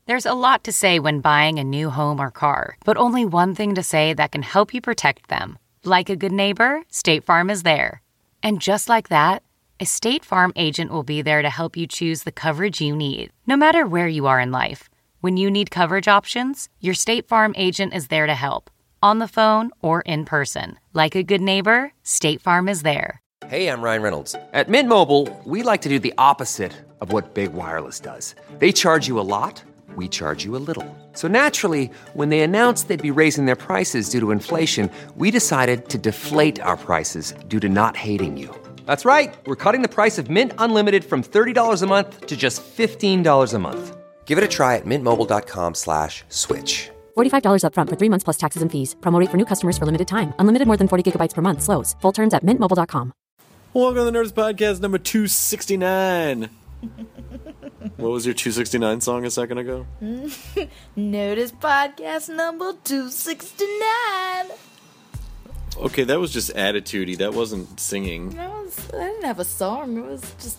There's a lot to say when buying a new home or car, but only one thing to say that can help you protect them. Like a good neighbor, State Farm is there. And just like that, a State Farm agent will be there to help you choose the coverage you need, no matter where you are in life. When you need coverage options, your State Farm agent is there to help, on the phone or in person. Like a good neighbor, State Farm is there. Hey, I'm Ryan Reynolds. At Mint Mobile, we like to do the opposite of what Big Wireless does. They charge you a lot, we charge you a little. So naturally, when they announced they'd be raising their prices due to inflation, we decided to deflate our prices due to not hating you. That's right. We're cutting the price of Mint Unlimited from $30 a month to just $15 a month. Give it a try at mintmobile.com/switch. $45 up front for 3 months plus taxes and fees. Promo rate for new customers for limited time. Unlimited more than 40 gigabytes per month. Slows full terms at mintmobile.com. Welcome to the Nerdist Podcast number 269. What was your 269 song a second ago? Nerdist Podcast number 269. Okay, that was just attitude-y. That wasn't singing. I didn't have a song. It was just...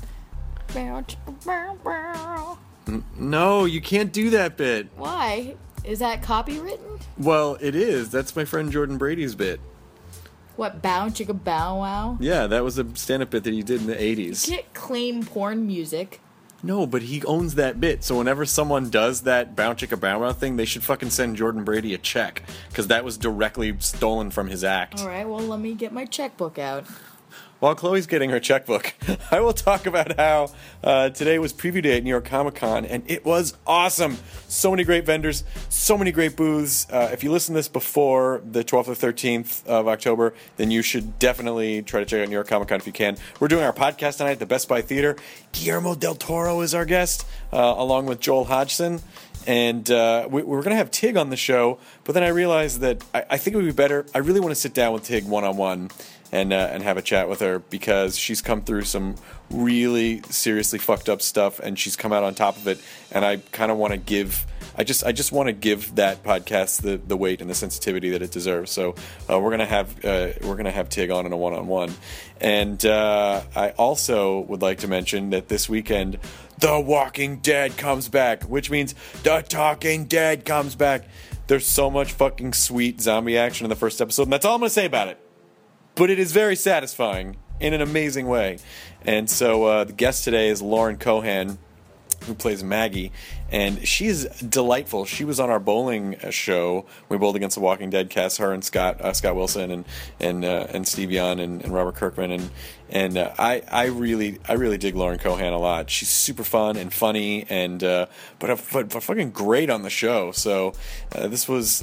No, you can't do that bit. Why? Is that copywritten? Well, it is. That's my friend Jordan Brady's bit. What, Bow Chicka Bow Wow? Yeah, that was a stand-up bit that he did in the 80s. You can't claim porn music. No, but he owns that bit, so whenever someone does that Bow Chicka Bow Wow thing, they should fucking send Jordan Brady a check, because that was directly stolen from his act. Alright, well, let me get my checkbook out. While Chloe's getting her checkbook, I will talk about how today was preview day at New York Comic Con, and it was awesome. So many great vendors, so many great booths. If you listen to this before the 12th or 13th of October, then you should definitely try to check out New York Comic Con if you can. We're doing our podcast tonight at the Best Buy Theater. Guillermo del Toro is our guest, along with Joel Hodgson. And we're going to have Tig on the show, but then I realized that I think it would be better. I really want to sit down with Tig one-on-one and have a chat with her, because she's come through some really seriously fucked up stuff, and she's come out on top of it. And I kind of want to give, I just want to give that podcast the weight and the sensitivity that it deserves. So we're gonna have Tig on in a one-on-one, and I also would like to mention that this weekend, The Walking Dead comes back, which means The Talking Dead comes back. There's so much fucking sweet zombie action in the first episode, and that's all I'm gonna say about it. But it is very satisfying in an amazing way. And so the guest today is Lauren Cohan, who plays Maggie, and she's delightful. She was on our bowling show. We bowled against the Walking Dead cast, her and Scott Wilson and Steve Yeun and Robert Kirkman, and I really dig Lauren Cohan a lot. She's super fun and funny, and but fucking great on the show. So this was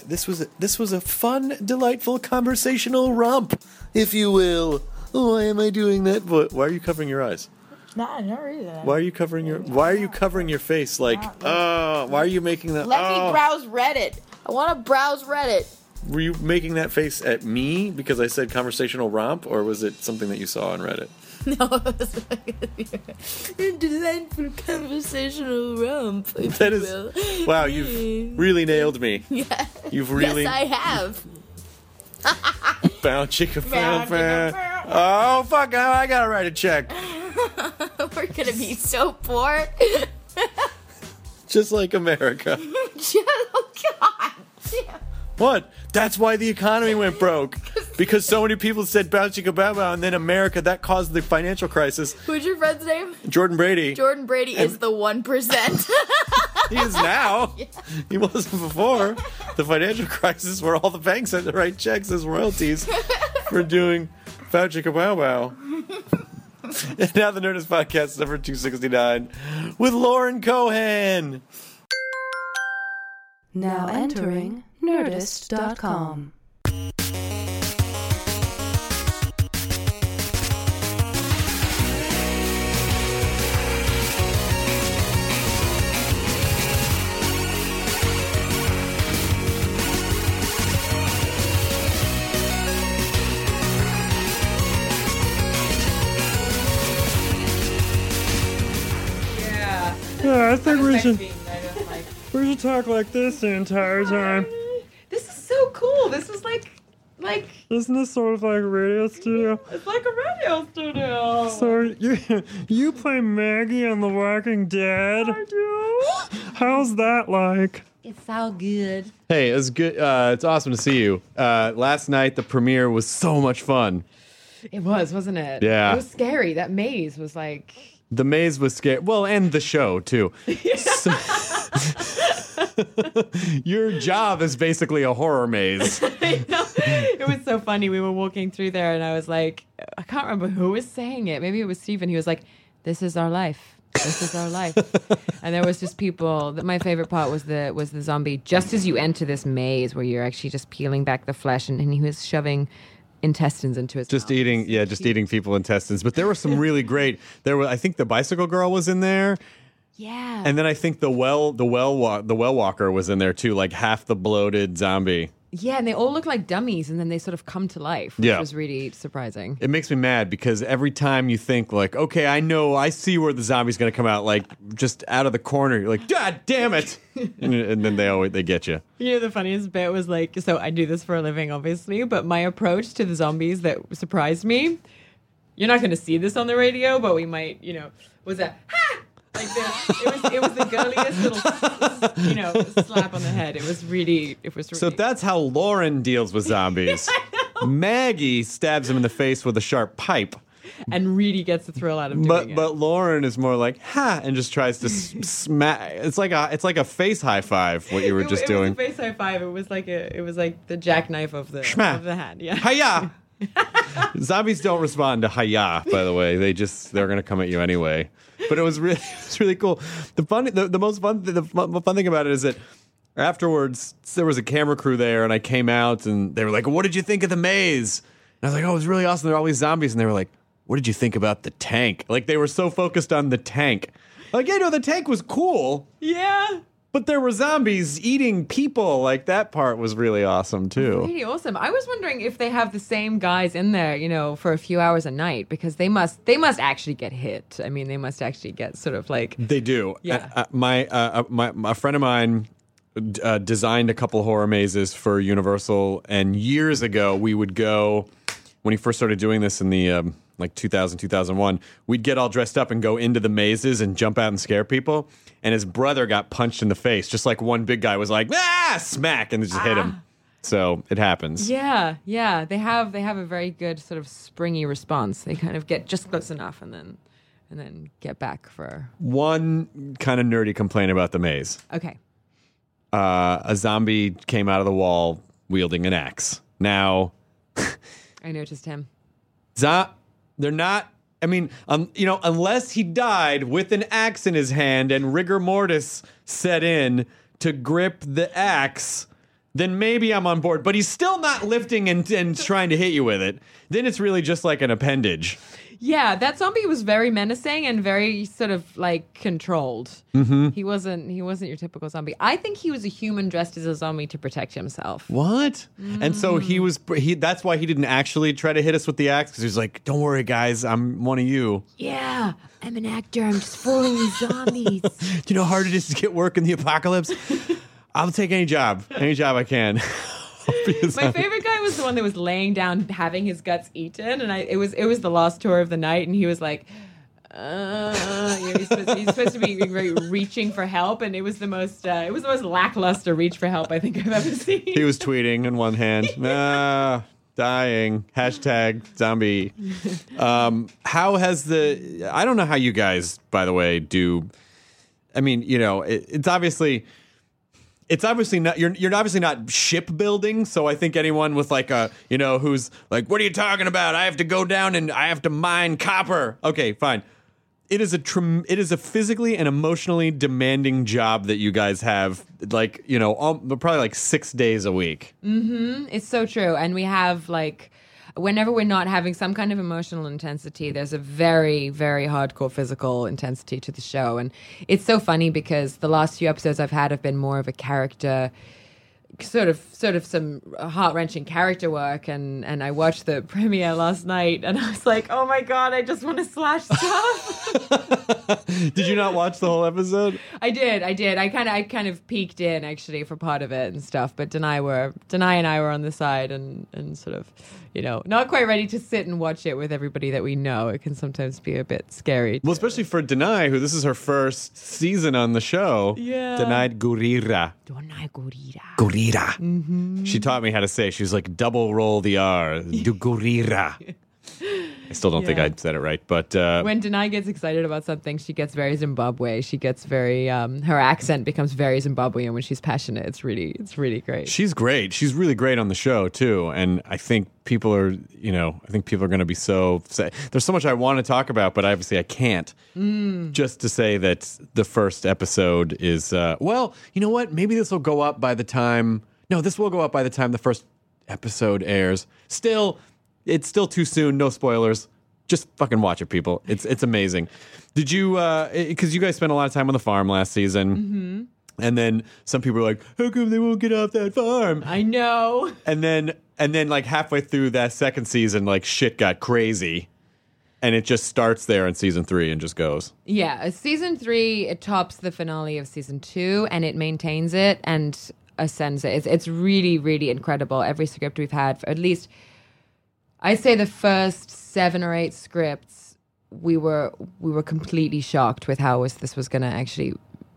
a fun, delightful conversational romp, if you will. Why am I doing that? Why are you covering your eyes? Nah, no reason. Why are you covering your face? Like, why are you making that? Let me browse Reddit. I want to browse Reddit. Were you making that face at me because I said conversational romp, or was it something that you saw on Reddit? No, a delightful conversational romp. That is, wow, you've really nailed me. Yeah. You've really. Yes, I have. Bow chicka bow. Oh fuck! I gotta write a check. We're gonna be so poor. Just like America. Oh God. Yeah. What? That's why the economy went broke. Because so many people said bow chicka bow bow, and then America, that caused the financial crisis. Who's your friend's name? Jordan Brady. Jordan Brady is the 1%. He is now. Yeah. He wasn't before the financial crisis, where all the banks had to write checks as royalties for doing bow chicka bow bow. And now the Nerdist Podcast number 269 with Lauren Cohan. Now entering Nerdist.com. Yeah, I think we should talk like this the entire time. This is so cool. This is like Like, Isn't this sort of like a radio studio? it's like a radio studio. So you play Maggie on The Walking Dead? I do. How's that like? It's all good. Hey, it's good. It's awesome to see you. Last night the premiere was so much fun. It was, wasn't it? Yeah. It was scary. That maze was like... The maze was scary. Well, and the show too. So- your job is basically a horror maze. I know. It was so funny. We were walking through there, and I was like, I can't remember who was saying it. Maybe it was Stephen. He was like, "This is our life. This is our life." And there was just people. My favorite part was the zombie. Just as you enter this maze, where you're actually just peeling back the flesh, and he was shoving intestines into his Just mouth. eating people intestines. But there were some really great. I think the bicycle girl was in there. Yeah. And then I think the well walker was in there too, like half the bloated zombie. Yeah, and they all look like dummies, and then they sort of come to life, which Yeah. was really surprising. It makes me mad because every time you think like, okay, I see where the zombie's going to come out, like just out of the corner, you're like, God damn it, and then they get you. You know, the funniest bit was like, so I do this for a living, obviously, but my approach to the zombies that surprised me, you're not going to see this on the radio, but we might, was a ha! Like it was the girliest little, slap on the head. It was really. So that's how Lauren deals with zombies. Maggie stabs him in the face with a sharp pipe. And really gets the thrill out of doing it. But Lauren is more like ha and just tries to smack. It's like a face high five. What you were just doing. It was a face high five. It was like the jackknife of the hand. Yeah. Hiya. Zombies don't respond to hiya. By the way, they're gonna come at you anyway. But it was really cool. The most fun thing about it is that afterwards there was a camera crew there, and I came out and they were like, "What did you think of the maze?" And I was like, "Oh, it was really awesome. There are all these zombies," and they were like, "What did you think about the tank?" Like they were so focused on the tank. Like, yeah, no, the tank was cool. Yeah. But there were zombies eating people. Like, that part was really awesome, too. Really awesome. I was wondering if they have the same guys in there, for a few hours a night, because they must actually get hit. I mean, they must actually get sort of like... They do. Yeah. A friend of mine designed a couple horror mazes for Universal, and years ago we would go, when he first started doing this in the... 2000, 2001, we'd get all dressed up and go into the mazes and jump out and scare people. And his brother got punched in the face, just like one big guy was like, smack, and just hit him. So it happens. Yeah. They have a very good sort of springy response. They kind of get just close enough and then get back for... One kind of nerdy complaint about the maze. Okay. A zombie came out of the wall wielding an axe. Now... I noticed him. They're not. I mean, unless he died with an axe in his hand and rigor mortis set in to grip the axe, then maybe I'm on board. But he's still not lifting and trying to hit you with it. Then it's really just like an appendage. Yeah, that zombie was very menacing and very sort of like controlled. Mm-hmm. He wasn't your typical zombie. I think he was a human dressed as a zombie to protect himself. What? And so that's why he didn't actually try to hit us with the axe, because he was like, "Don't worry, guys, I'm one of you." Yeah, I'm an actor. I'm just fooling these zombies. Do you know how hard it is to get work in the apocalypse? I'll take any job I can. My favorite guy was the one that was laying down having his guts eaten, and it was the last tour of the night, and he was like, he's supposed to be reaching for help, and it was the most lackluster reach for help I think I've ever seen. He was tweeting in one hand, dying, #zombie. How has I don't know how you guys, by the way, do. I mean, it's obviously not, you're obviously not shipbuilding. So I think anyone with like who's like, what are you talking about? I have to go down and I have to mine copper. Okay, fine. It is a physically and emotionally demanding job that you guys have, like, probably like 6 days a week. Mm-hmm. It's so true. And we have like, whenever we're not having some kind of emotional intensity, there's a very, very hardcore physical intensity to the show. And it's so funny because the last few episodes I've had have been more of a character sort of some heart-wrenching character work, and I watched the premiere last night, and I was like, oh my god, I just want to slash stuff. Did you not watch the whole episode? I did. I kind of peeked in actually for part of it and stuff, but Denai and I were on the side and sort of, not quite ready to sit and watch it with everybody that we know. It can sometimes be a bit scary. Well, especially for Denai, who this is her first season on the show. Yeah. Denai Gurira. Denai Gurira. Gurira. She taught me how to say it. She was like, double roll the R. Gurira. I still don't think I said it right, but when Denai gets excited about something, she gets very Zimbabwe. She gets very her accent becomes very Zimbabwean when she's passionate. It's really great. she's great. She's really great on the show too, and I think people are, going to be so. There's so much I want to talk about, but obviously I can't. Just to say that the first episode is well, you know what? Maybe this will go up by the time. No, this will go up by the time the first episode airs. Still. It's still too soon. No spoilers. Just fucking watch it, people. It's amazing. Did you? Because you guys spent a lot of time on the farm last season, and then some people were like, "How come they won't get off that farm?" I know. And then like halfway through that second season, like shit got crazy, and it just starts there in season 3 and just goes. Yeah, season 3 it tops the finale of season 2, and it maintains it and ascends it. It's really, really incredible. Every script we've had for at least. I'd say the first 7 or 8 scripts, we were completely shocked with how this was going to actually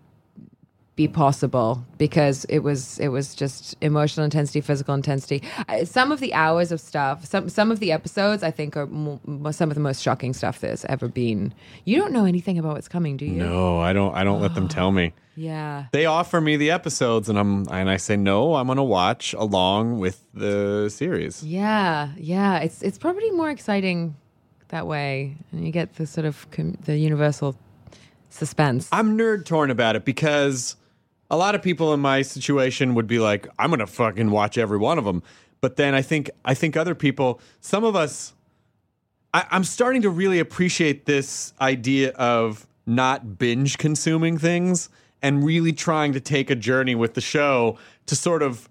be possible, because it was just emotional intensity, physical intensity. Some of the hours of stuff, some of the episodes, I think are some of the most shocking stuff there's ever been. You don't know anything about what's coming, do you? No, I don't let them tell me. Yeah. They offer me the episodes, and I say no. I'm going to watch along with the series. Yeah. It's probably more exciting that way, and you get the sort of the universal suspense. I'm nerd torn about it because a lot of people in my situation would be like, I'm going to fucking watch every one of them. But then I think other people, some of us, I'm starting to really appreciate this idea of not binge consuming things. And really trying to take a journey with the show to sort of,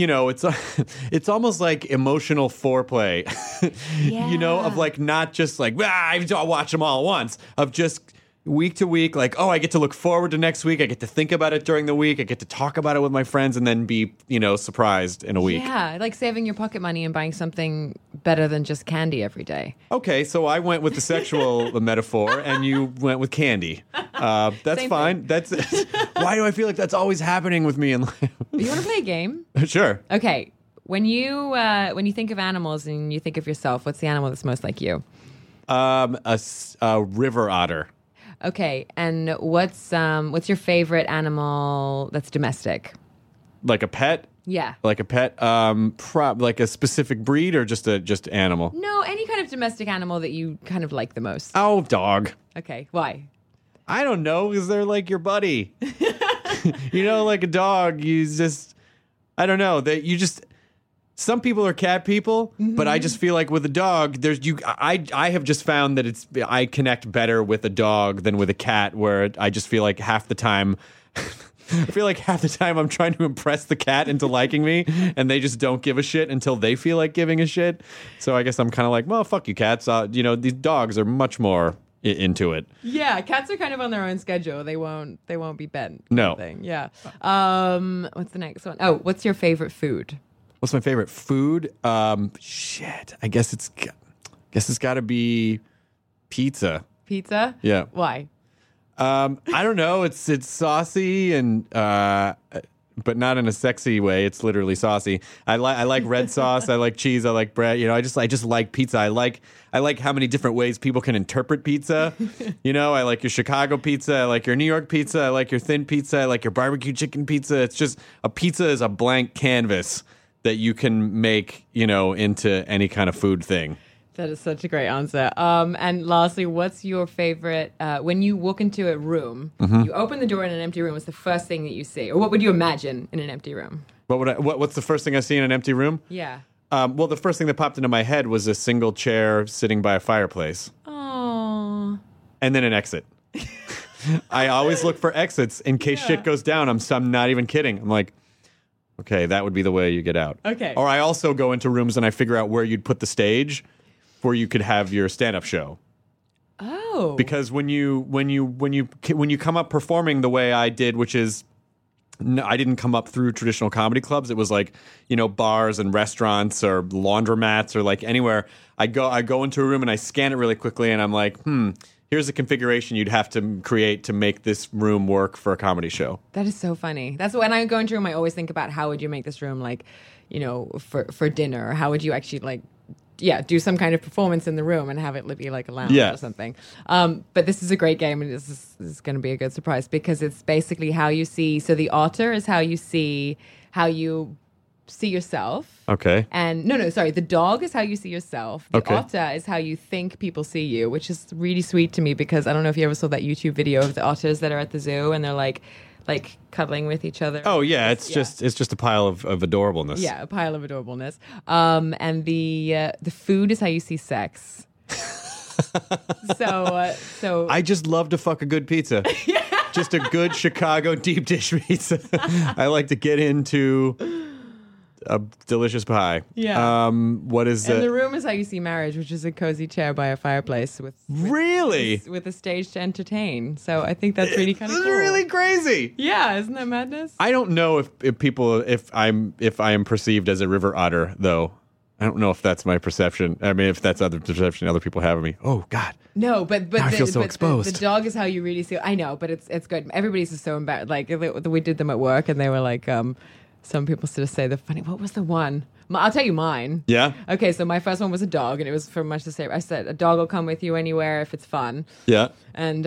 it's almost like emotional foreplay, of like not just like, I'll watch them all at once, of just week to week, like, I get to look forward to next week. I get to think about it during the week. I get to talk about it with my friends and then be, surprised in a week. Yeah, like saving your pocket money and buying something better than just candy every day. Okay, so I went with the sexual metaphor and you went with candy. That's Same fine. That's why do I feel like that's always happening with me in life? You want to play a game? Sure. Okay. When you think of animals and you think of yourself, what's the animal that's most like you? A river otter. Okay, and what's your favorite animal that's domestic? Like a pet? Yeah. Like a pet? Like a specific breed or just animal? No, any kind of domestic animal that you kind of like the most. Oh, dog. Okay, why? I don't know, because they're like your buddy. Like a dog, you just, I don't know, some people are cat people, but I just feel like with a dog, I have just found that I connect better with a dog than with a cat, where I just feel like half the time I'm trying to impress the cat into liking me, and they just don't give a shit until they feel like giving a shit. So I guess I'm kind of like, well, fuck you, cats. These dogs are much more into it. Yeah, cats are kind of on their own schedule. They won't be bent. No. Yeah. What's the next one? Oh, what's your favorite food? What's my favorite food? Shit. I guess it's got to be pizza. Pizza? Yeah. Why? I don't know. It's saucy and but not in a sexy way. It's literally saucy. I like red sauce. I like cheese. I like bread. I just like pizza. I like how many different ways people can interpret pizza. I like your Chicago pizza. I like your New York pizza. I like your thin pizza. I like your barbecue chicken pizza. It's just a pizza is a blank canvas that you can make, into any kind of food thing. That is such a great answer. And lastly, what's your favorite, when you walk into a room, you open the door in an empty room, what's the first thing that you see? Or what would you imagine in an empty room? What's the first thing I see in an empty room? Yeah. Well, the first thing that popped into my head was a single chair sitting by a fireplace. Oh. And then an exit. I always look for exits in case shit goes down. I'm not even kidding. I'm like, Okay, that would be the way you get out. Okay. Or I also go into rooms and I figure out where you'd put the stage where you could have your stand-up show. Oh. Because when you come up performing the way I did, which is I didn't come up through traditional comedy clubs. It was like, bars and restaurants or laundromats or like anywhere. I go into a room and I scan it really quickly and I'm like, here's the configuration you'd have to create to make this room work for a comedy show. That is so funny. That's when I go into a room, I always think about how would you make this room like, for dinner? Or how would you actually do some kind of performance in the room and have it be like a lounge or something. But this is a great game, and this is going to be a good surprise because it's basically how you see. So the otter is how you see yourself. Okay. And the dog is how you see yourself. The otter is how you think people see you, which is really sweet to me because I don't know if you ever saw that YouTube video of the otters that are at the zoo and they're like cuddling with each other. Oh yeah, it's just a pile of adorableness. Yeah, a pile of adorableness. And the food is how you see sex. So I just love to fuck a good pizza. Just a good Chicago deep dish pizza. I like to get into a delicious pie. Yeah. What is and the room is how you see marriage, which is a cozy chair by a fireplace with a stage to entertain. So I think that's really kind of cool. Really crazy. Yeah, isn't that madness? I don't know if I am perceived as a river otter though. I don't know if that's my perception. I mean, if that's other perception other people have of me. Oh God. No, but I feel so exposed. The dog is how you really see. I know, but it's good. Everybody's just so embarrassed. Like we did them at work, and they were like. Some people sort of say the funny. What was the one? I'll tell you mine. Yeah. Okay, so my first one was a dog, and it was for much the same. I said a dog will come with you anywhere if it's fun. Yeah. And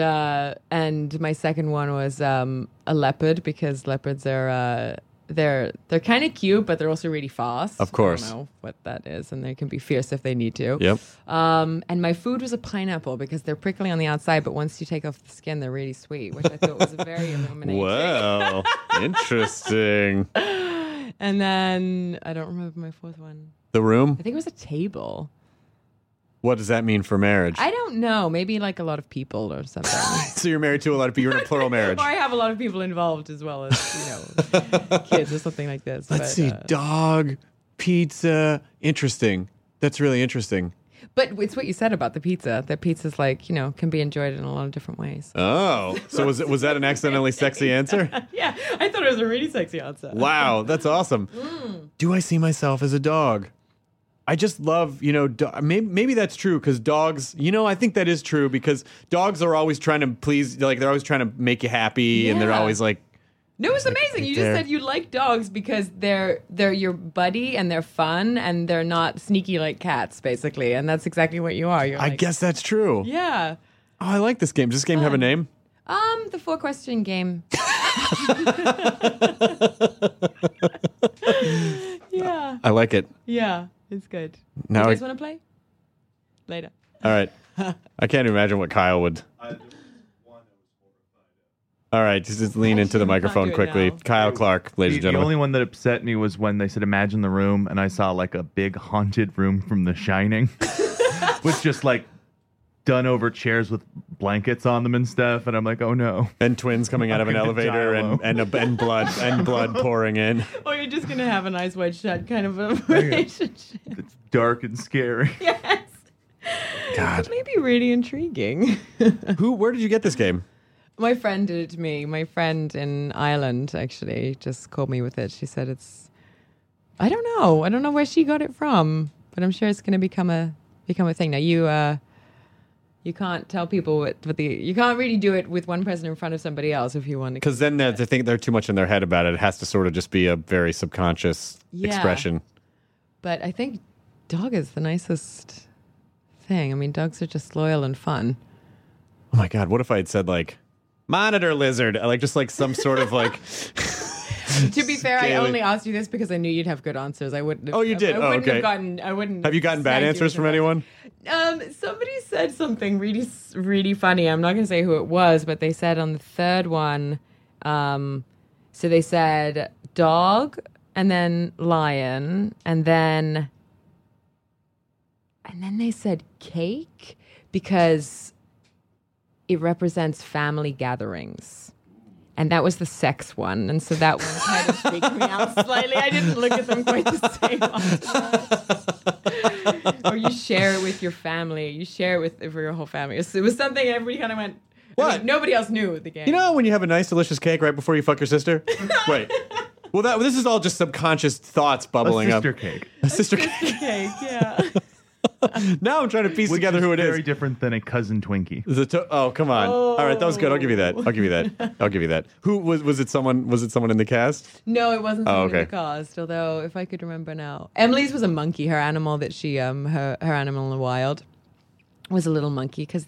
my second one was a leopard because leopards are they're kind of cute, but they're also really fast. Of course. I don't know what that is, and they can be fierce if they need to. Yep. And my food was a pineapple because they're prickly on the outside, but once you take off the skin, they're really sweet, which I thought was very illuminating. Wow, interesting. And then I don't remember my fourth one. The room? I think it was a table. What does that mean for marriage? I don't know. Maybe like a lot of people or something. So you're married to a lot of people. You're in a plural marriage. Or I have a lot of people involved as well as, kids or something like this. Let's see. Dog, pizza. Interesting. That's really interesting. But it's what you said about the pizza. That pizza's like, can be enjoyed in a lot of different ways. Oh. So was that an accidentally sexy answer? Yeah. I thought it was a really sexy answer. Wow. That's awesome. Do I see myself as a dog? I just love, maybe that's true because dogs, I think that is true because dogs are always trying to please, like they're always trying to make you happy and they're always like. No, it's amazing. You just said you like dogs because they're your buddy and they're fun and they're not sneaky like cats, basically. And that's exactly what you are. I guess that's true. Yeah. Oh, I like this game. Does this game have a name? The 4-question game. Yeah. I like it. Yeah, it's good. Now you guys want to play? Later. All right. I can't imagine what Kyle would. All right, just lean into the microphone quickly. now. Kyle Clark, ladies and The gentlemen. only one that upset me was when they said, imagine the room, and I saw like a big haunted room from The Shining with just like done over chairs with blankets on them and stuff, and I'm like, oh no. And twins coming out of an elevator and blood pouring in. Or you're just going to have a nice white shut kind of a relationship. It's dark and scary. Yes. God. It may be really intriguing. Where did you get this game? My friend did it to me. My friend in Ireland actually just called me with it. She said I don't know where she got it from, but I'm sure it's going to become a thing. Now you can't tell people you can't really do it with one person in front of somebody else if you want to. Because then they think they're too much in their head about it. It has to sort of just be a very subconscious expression. But I think dog is the nicest thing. I mean, dogs are just loyal and fun. Oh my God, what if I had said like monitor lizard, like just like some sort of like. To be fair, I only asked you this because I knew you'd have good answers. I wouldn't. Oh, you did. I wouldn't. Have you gotten bad answers from anyone? Somebody said something really, really funny. I'm not going to say who it was, but they said on the third one. So they said dog, and then lion, and then they said cake because it represents family gatherings. And that was the sex one. And so that one kind of freaked me out slightly. I didn't look at them quite the same afterwards. Or you share it with your family. You share it with your whole family. It was something everybody kind of went, What? I mean, nobody else knew the game. You know when you have a nice, delicious cake right before you fuck your sister? Wait. Well, this is all just subconscious thoughts bubbling a up. sister cake. A sister cake. Cake, yeah. Now I'm trying to piece Which together is who it is. very different than a cousin Twinkie. Oh, come on. All right, that was good. I'll give you that. I'll give you that. Who was it? Someone in the cast? No, it wasn't Oh, something okay. in the cast, although if I could remember now. Emily's was a monkey. Her animal that she, her animal in the wild was a little monkey because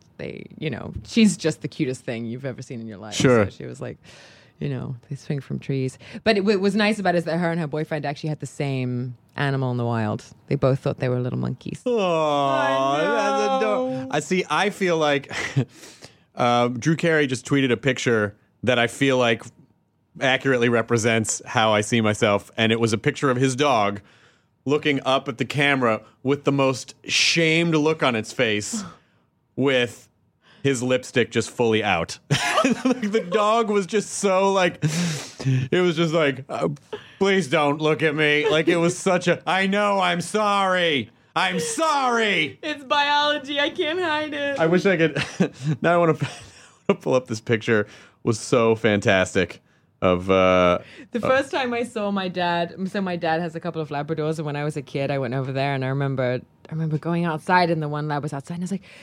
she's just the cutest thing you've ever seen in your life. Sure. So she was like, they swing from trees. But what was nice about it is that her and her boyfriend actually had the same animal in the wild. They both thought they were little monkeys. Oh, that's adorable. I feel like Drew Carey just tweeted a picture that I feel like accurately represents how I see myself, and it was a picture of his dog looking up at the camera with the most shamed look on its face, with his lipstick just fully out. Like, the dog was just so it was just like, please don't look at me. Like, it was such I know, I'm sorry. I'm sorry. It's biology. I can't hide it. I wish I could. Now I want to pull up this picture. Was so fantastic. Of the first time I saw my dad, so my dad has a couple of Labradors, and when I was a kid, I went over there, and I remember going outside, and the one Lab was outside, and I was like,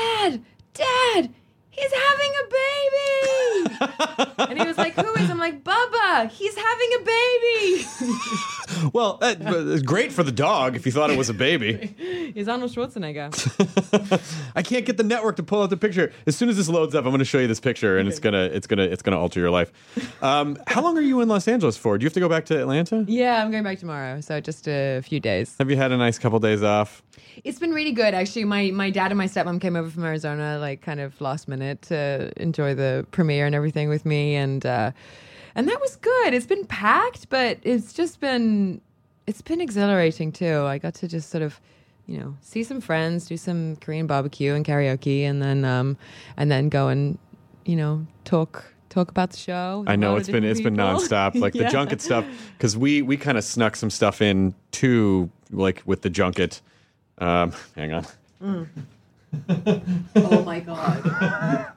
Dad, he's having a baby. And he was like, who is? I'm like, Bubba, he's having a baby. Well, it's great for the dog if you thought it was a baby. He's Arnold Schwarzenegger. I can't get the network to pull out the picture. As soon as this loads up, I'm going to show you this picture, and it's gonna alter your life. How long are you in Los Angeles for? Do you have to go back to Atlanta? Yeah, I'm going back tomorrow, so just a few days. Have you had a nice couple days off? It's been really good, actually. My dad and my stepmom came over from Arizona, kind of last minute, to enjoy the premiere and everything with me, and that was good. It's been packed, but it's been exhilarating too. I got to just sort of, see some friends, do some Korean barbecue and karaoke, and then go and, talk about the show. I know it's been nonstop, like the junket stuff, because we kind of snuck some stuff in too, like with the junket. Hang on. Oh my god.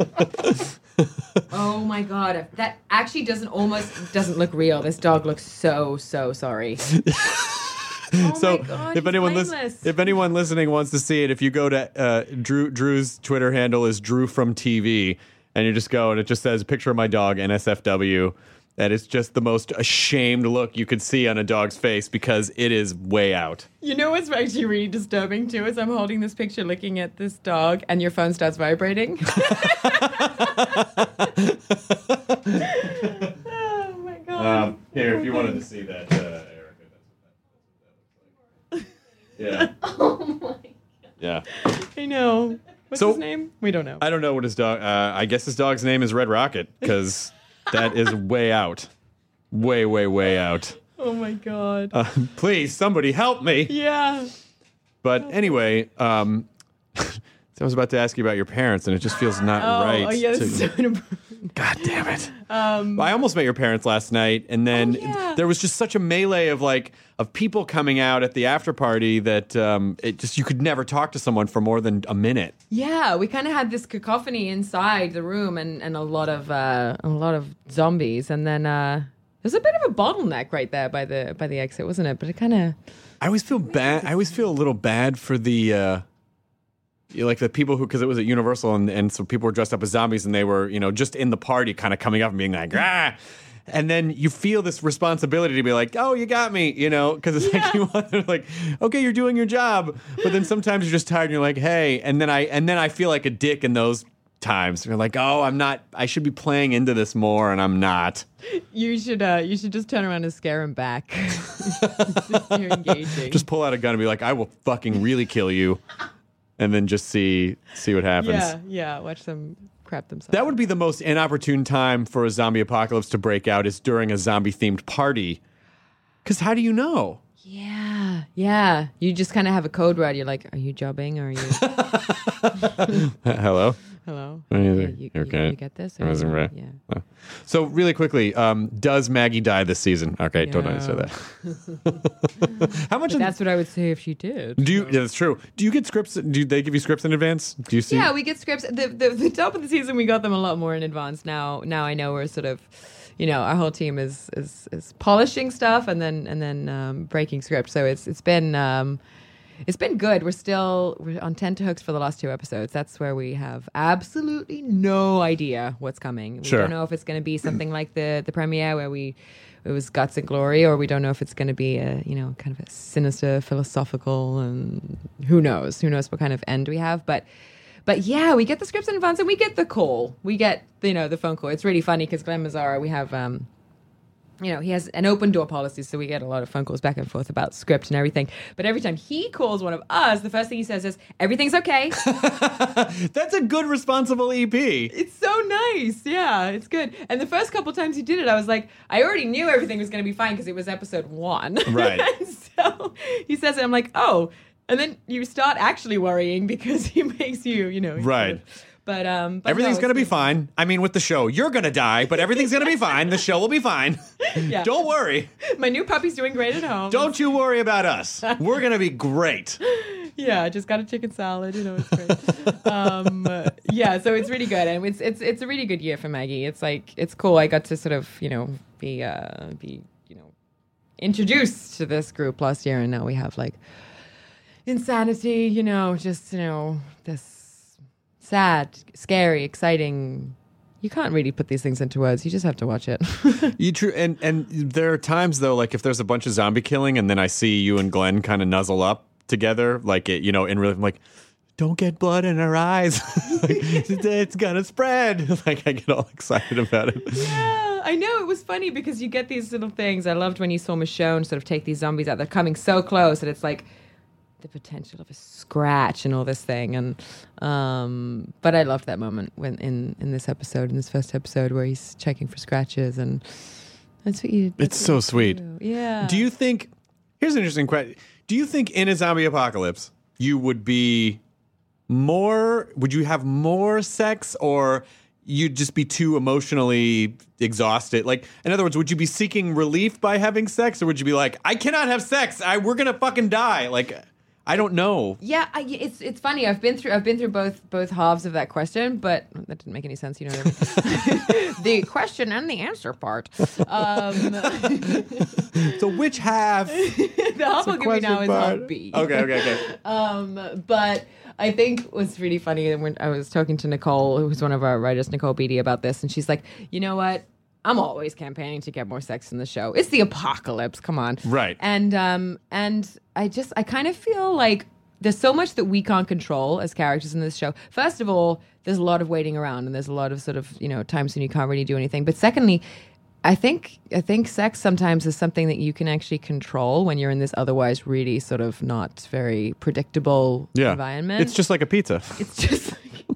Oh my god. That actually doesn't look real. This dog looks so sorry. Oh So my God, if anyone listening wants to see it, if you go to Drew's Twitter handle is Drew from TV, and you just go and it just says picture of my dog NSFW. That is just the most ashamed look you could see on a dog's face because it is way out. You know what's actually really disturbing too is I'm holding this picture looking at this dog and your phone starts vibrating. Oh my god. Here, if you wanted to see that, Erica, that's what that looks like. Yeah. Oh my god. Yeah. I know. What's his name? We don't know. I don't know what his dog. I guess his dog's name is Red Rocket because that is way out, way out. Oh my god. Please, somebody help me. Yeah. But anyway, I was about to ask you about your parents, and it just feels not right. Oh yeah, that's so important. God damn it. I almost met your parents last night, and then there was just such a melee of people coming out at the after party that you could never talk to someone for more than a minute. Yeah, we kind of had this cacophony inside the room, and a lot of zombies, and then there's a bit of a bottleneck right there by the exit, wasn't it? But it kind of. I always feel bad. I always feel a little bad for the. Like the people because it was at Universal and so people were dressed up as zombies and they were, just in the party kind of coming up and being like, ah. And then you feel this responsibility to be like, oh, you got me, because it's like you want to okay, you're doing your job. But then sometimes you're just tired and you're like, hey. And then I feel like a dick in those times. You're like, oh, I'm not, I should be playing into this more and I'm not. You should just turn around and scare him back. You're engaging. Just pull out a gun and be like, I will fucking really kill you. And then just see what happens. Yeah. Watch them crap themselves. That would be the most inopportune time for a zombie apocalypse to break out is during a zombie-themed party. Because how do you know? Yeah. You just kind of have a code word. You're like, are you jobbing or are you... Hello? Hello. Me neither. You Okay. get this? I wasn't right. Yeah. So really quickly, does Maggie die this season? Okay, don't answer that. How much? But that's what I would say if she did. Do you? Yeah, that's true. Do you get scripts? Do they give you scripts in advance? Do you see? Yeah, we get scripts. The top of the season, we got them a lot more in advance. Now I know we're sort of, our whole team is polishing stuff and then breaking scripts. So it's been good. We're on tenterhooks for the last 2 episodes. That's where we have absolutely no idea what's coming. We don't know if it's going to be something like the premiere where it was guts and glory, or we don't know if it's going to be a kind of a sinister philosophical, and who knows what kind of end we have. But yeah, we get the scripts in advance and we get the call. We get the phone call. It's really funny because Glenn Mazzara, we have he has an open door policy, so we get a lot of phone calls back and forth about script and everything. But every time he calls one of us, the first thing he says is, "Everything's okay." That's a good, responsible EP. It's so nice. Yeah, it's good. And the first couple times he did it, I was like, I already knew everything was going to be fine because it was episode 1. Right. And so he says it, I'm like, oh. And then you start actually worrying because he makes you, Right. But everything's going to be fine. I mean, with the show, you're going to die, but everything's going to be fine. The show will be fine. Yeah. Don't worry. My new puppy's doing great at home. Don't you worry about us. We're going to be great. Yeah, I just got a chicken salad. It's great. Yeah, so it's really good, and it's a really good year for Maggie. It's cool. I got to sort of be introduced to this group last year, and now we have like Insanity. This sad, scary, exciting. You can't really put these things into words. You just have to watch it. And there are times though, like if there's a bunch of zombie killing, and then I see you and Glenn kind of nuzzle up together, like in real, I'm like, don't get blood in her eyes. It's gonna spread. Like I get all excited about it. Yeah, I know. It was funny because you get these little things. I loved when you saw Michonne sort of take these zombies out. They're coming so close, and it's like the potential of a scratch and all this thing. And but I loved that moment when in this first episode where he's checking for scratches, and that's what you. It's so sweet. Yeah. Do you think? Here's an interesting question. Do you think in a zombie apocalypse you would be more? Would you have more sex, or you'd just be too emotionally exhausted? Like, in other words, would you be seeking relief by having sex, or would you be like, I cannot have sex. We're gonna fucking die. Like, I don't know. Yeah, it's funny. I've been through both halves of that question, but that didn't make any sense. You know what I mean? The question and the answer part. So which half? The half I'll give you now is half B. Okay. But I think what's really funny when I was talking to Nicole, who's one of our writers, Nicole Beatty, about this, and she's like, you know what? I'm always campaigning to get more sex in the show. It's the apocalypse. Come on. Right. And I kind of feel like there's so much that we can't control as characters in this show. First of all, there's a lot of waiting around, and there's a lot of sort of, times when you can't really do anything. But secondly, I think sex sometimes is something that you can actually control when you're in this otherwise really sort of not very predictable environment. It's just like a pizza. It's just like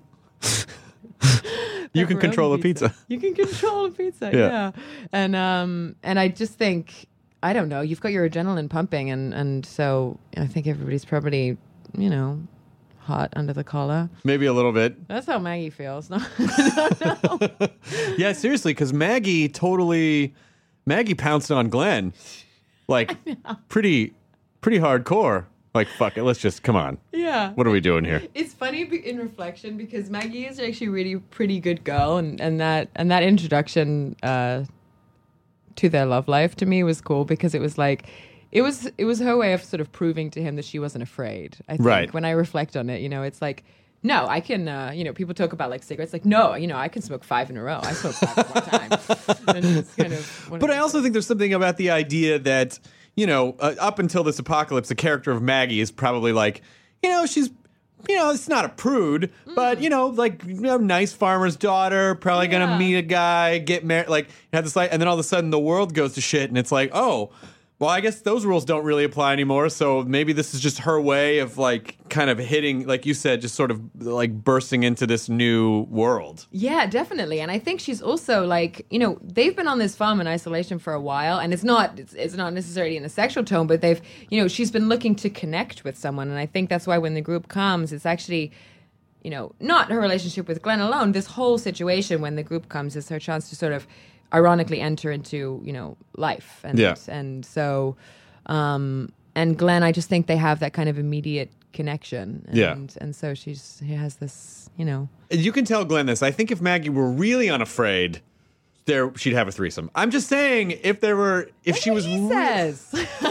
you can control a pizza. You can control a pizza, yeah. And I just think, I don't know, you've got your adrenaline pumping, and so I think everybody's probably, hot under the collar. Maybe a little bit. That's how Maggie feels. No. Yeah, seriously, because Maggie pounced on Glenn, like pretty hardcore. Like, fuck it, let's just, come on. Yeah. What are we doing here? It's funny in reflection because Maggie is actually a really pretty good girl, and that introduction to their love life to me was cool because it was like, it was her way of sort of proving to him that she wasn't afraid. I think right. When I reflect on it, it's like, no, I can, people talk about like cigarettes, like, no, I can smoke 5 in a row. I smoke 5 at one time. And it's kind of but I also think there's something about the idea that, up until this apocalypse, the character of Maggie is probably like, she's, it's not a prude, but, nice farmer's daughter, probably going to meet a guy, get married, like, have this life, and then all of a sudden the world goes to shit, and it's like, oh, well, I guess those rules don't really apply anymore, so maybe this is just her way of, like, kind of hitting, like you said, just sort of, like, bursting into this new world. Yeah, definitely. And I think she's also, like, they've been on this farm in isolation for a while, and it's not necessarily in a sexual tone, but she's been looking to connect with someone, and I think that's why when the group comes, it's actually, not her relationship with Glenn alone. This whole situation when the group comes is her chance to sort of ironically enter into, life. And so, and Glenn, I just think they have that kind of immediate connection. And so she has this, You can tell Glenn this. I think if Maggie were really unafraid, she'd have a threesome. I'm just saying, if she was. He says.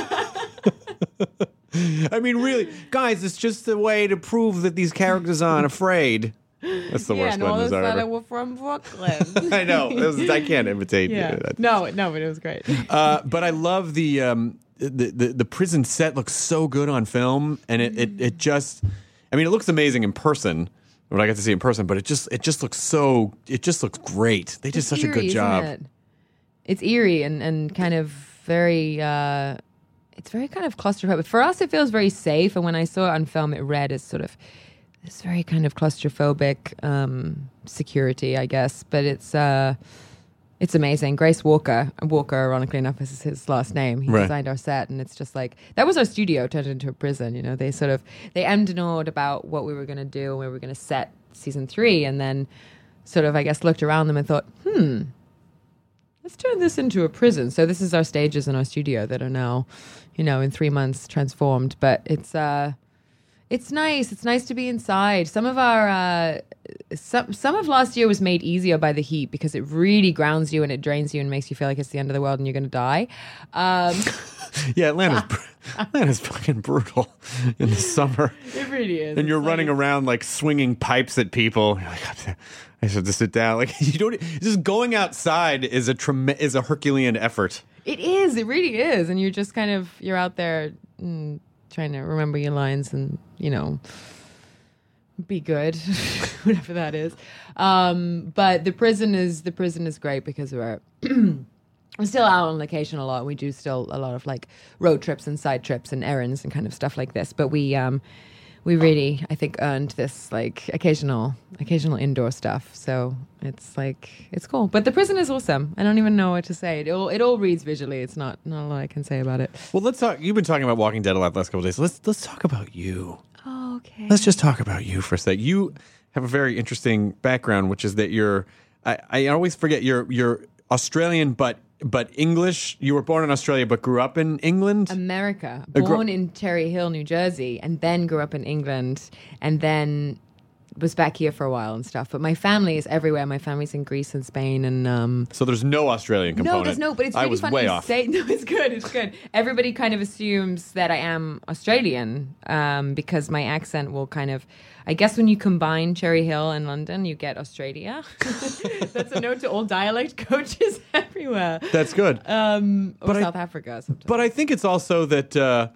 I mean, really, guys, it's just a way to prove that these characters aren't afraid. That's the worst Glenn has ever. We're from Brooklyn. I know. I can't imitate. No, but it was great. But I love the prison set looks so good on film, and it just, I mean, it looks amazing in person when I got to see it in person, but it just looks great. They did such a good job. It's eerie and kind of very. It's very kind of claustrophobic. For us, it feels very safe, and when I saw it on film, it read as sort of this very kind of claustrophobic security, I guess. But it's amazing. Grace Walker, ironically enough, is his last name. He designed our set, and it's just like that was our studio turned into a prison. They emmed and awed about what we were going to do, and we were going to set season 3, and then sort of I guess looked around them and thought, let's turn this into a prison. So this is our stages in our studio that are now, in 3 months transformed. But it's nice. It's nice to be inside. Some of our some of last year was made easier by the heat because it really grounds you and it drains you and makes you feel like it's the end of the world and you're going to die. Yeah, Atlanta's fucking brutal in the summer. It really is. And you're running around like swinging pipes at people. You're like, I have to sit down. Like you don't. Just going outside is a Herculean effort. It is. It really is. And you're just you're out there trying to remember your lines and be good, whatever that is. But the prison is great because we're still out on location a lot. We do still a lot of like road trips and side trips and errands and kind of stuff like this. But we really, I think, earned this like occasional indoor stuff. So it's cool. But the prison is awesome. I don't even know what to say. It all reads visually. It's not a lot I can say about it. Well, let's talk. You've been talking about Walking Dead a lot the last couple of days. Let's talk about you. Oh, okay. Let's just talk about you for a sec. You have a very interesting background, which is that you're. I always forget you're Australian, but English. You were born in Australia, but grew up in England. America. Born in Cherry Hill, New Jersey, and then grew up in England, and then was back here for a while and stuff. But my family is everywhere. My family's in Greece and Spain, and so there's no Australian component. No, there's no. But it's really funny way to off. say. No, it's good. It's good. Everybody kind of assumes that I am Australian because my accent will kind of. I guess when you combine Cherry Hill and London, you get Australia. That's a note to all dialect coaches everywhere. That's good. Or South Africa sometimes. But I think it's also that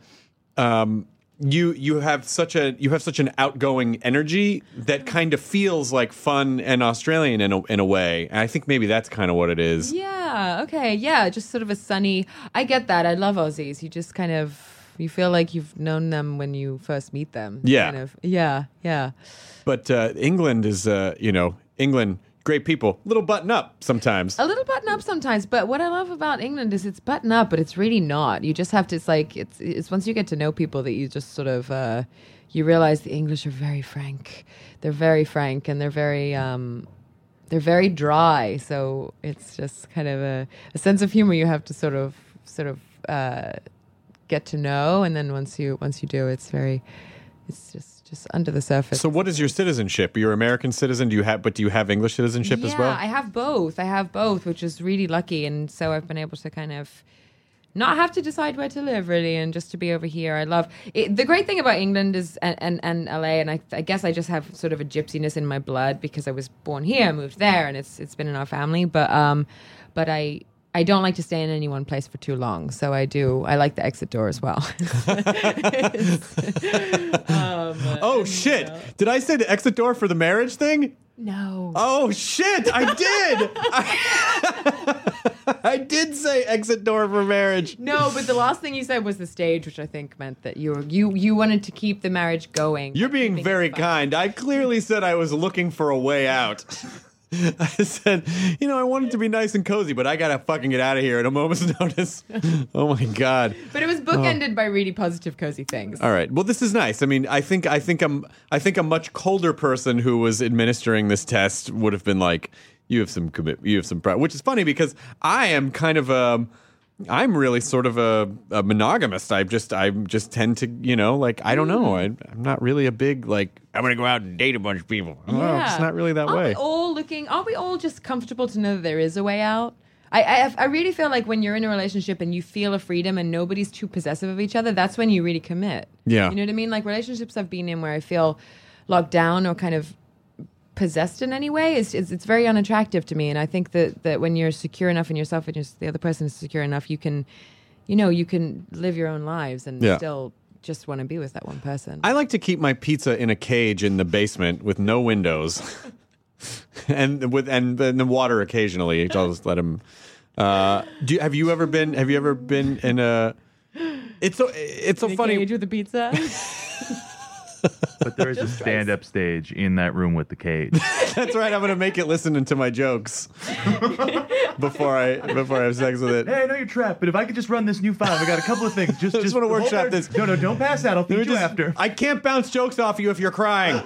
you have such an outgoing energy that kind of feels like fun and Australian in a way. And I think maybe that's kind of what it is. Yeah. Okay. Yeah. Just sort of a sunny. I get that. I love Aussies. You just kind of. You feel like you've known them when you first meet them. Yeah. Kind of. Yeah, yeah. But England is, England, great people. Little button up sometimes. A little button up sometimes. But what I love about England is it's button up, but it's really not. You just have to, it's once you get to know people that you just sort of, you realize the English are very frank. They're very frank and they're very dry. So it's just kind of a sense of humor you have to sort of, get to know, and then once you do, it's just under the surface. So, what is your citizenship? You're American citizen. Do you have English citizenship as well? Yeah, I have both, which is really lucky, and so I've been able to kind of not have to decide where to live really, and just to be over here. I love it. The great thing about England is and LA, and I guess I just have sort of a gypsiness in my blood because I was born here, moved there, and it's been in our family. But I don't like to stay in any one place for too long, so I like the exit door as well. Oh shit! Did I say the exit door for the marriage thing? No. Oh shit! I did. I did say exit door for marriage. No, but the last thing you said was the stage, which I think meant that you wanted to keep the marriage going. You're being very kind. I clearly said I was looking for a way out. I said, I want it to be nice and cozy, but I gotta fucking get out of here at a moment's notice. Oh my God. But it was bookended by really positive, cozy things. All right. Well, this is nice. I mean, I think a much colder person who was administering this test would have been like, you have some commit, you have some pride, which is funny because I am kind of I'm really sort of a monogamist. I just tend to, I don't know. I'm not really a big, I'm going to go out and date a bunch of people. I don't know. It's not really that way. Aren't we all just comfortable to know that there is a way out? I really feel like when you're in a relationship and you feel a freedom and nobody's too possessive of each other, that's when you really commit. Yeah. You know what I mean? Like relationships I've been in where I feel locked down or kind of possessed in any way, it's very unattractive to me. And I think that when you're secure enough in yourself and the other person is secure enough, you can live your own lives and still just want to be with that one person. I like to keep my pizza in a cage in the basement with no windows, and the water occasionally. I'll just let him. Have you ever been in a? It's so funny. Cage with a pizza. But there is a stand-up stage in that room with the cage. That's right. I'm going to make it listen to my jokes before I have sex with it. Hey, I know you're trapped, but if I could just run this new file, I got a couple of things. Just want to workshop this. No, don't pass out. I'll feed you after. I can't bounce jokes off you if you're crying.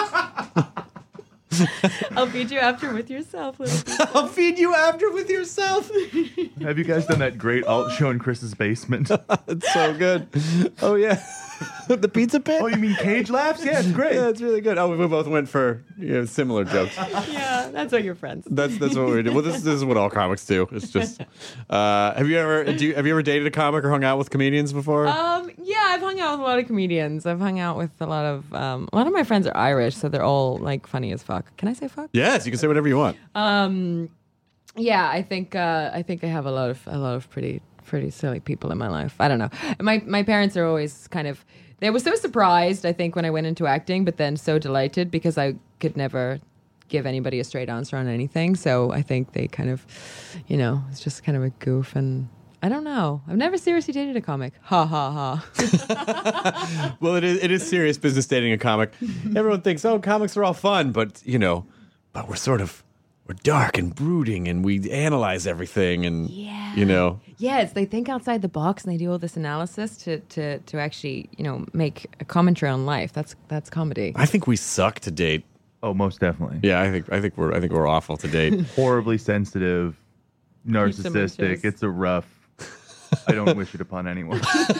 I'll feed you after with yourself, little pizza. I'll feed you after with yourself. Have you guys done that great alt show in Chris's basement? It's so good. Oh, yeah. The pizza pit? Oh, you mean cage laughs? Yeah, it's great. Yeah, it's really good. Oh, we both went for similar jokes. Yeah, that's what you're friends. That's what we do. Well, this is what all comics do. It's just. Have you ever dated a comic or hung out with comedians before? Yeah, I've hung out with a lot of comedians. I've hung out with a lot of my friends are Irish, so they're all like funny as fuck. Can I say fuck? Yes, you can say whatever you want. Yeah, I think I have a lot of pretty silly people in my life. I don't know. My parents are always they were so surprised, I think, when I went into acting, but then so delighted because I could never give anybody a straight answer on anything. So I think they kind of, it's just kind of a goof. And I don't know. I've never seriously dated a comic. Ha, ha, ha. Well, it is serious business dating a comic. Everyone thinks, comics are all fun, but we're dark and brooding and we analyze everything and, Yes, they think outside the box and they do all this analysis to actually, make a commentary on life. That's comedy. I think we suck to date. Oh, most definitely. Yeah, I think we're awful to date. Horribly sensitive, narcissistic. It's a rough. I don't wish it upon anyone.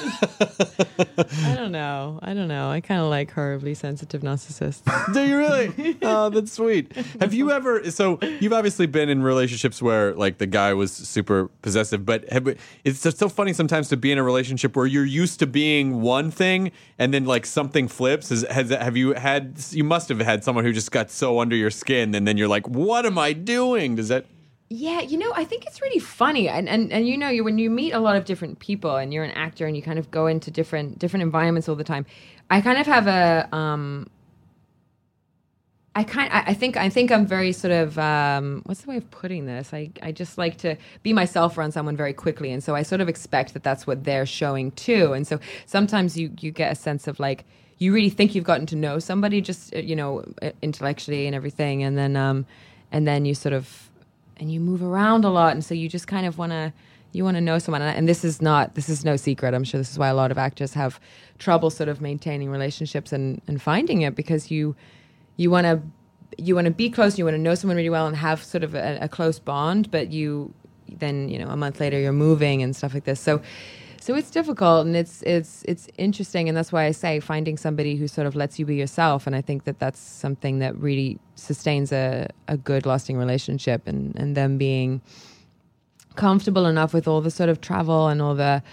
I don't know. I kind of like horribly sensitive narcissists. Do you really? Oh, that's sweet. Have you ever? So you've obviously been in relationships where like the guy was super possessive, but it's just so funny sometimes to be in a relationship where you're used to being one thing and then like something flips. You must have had someone who just got so under your skin, and then you're like, what am I doing? Does that? Yeah, I think it's really funny, and when you meet a lot of different people, and you're an actor, and you kind of go into different environments all the time. I kind of have a, I think I'm very sort of, what's the way of putting this? I just like to be myself around someone very quickly, and so I sort of expect that that's what they're showing too, and so sometimes you get a sense of like you really think you've gotten to know somebody just intellectually and everything, and then you sort of. And you move around a lot, and so you just kind of want to know someone. And this is no secret. I'm sure this is why a lot of actors have trouble sort of maintaining relationships and finding it, because you want to be close, you want to know someone really well and have sort of a close bond, but then a month later you're moving and stuff like this. So it's difficult, and it's interesting, and that's why I say finding somebody who sort of lets you be yourself, and I think that that's something that really sustains a good, lasting relationship, and them being comfortable enough with all the sort of travel and all the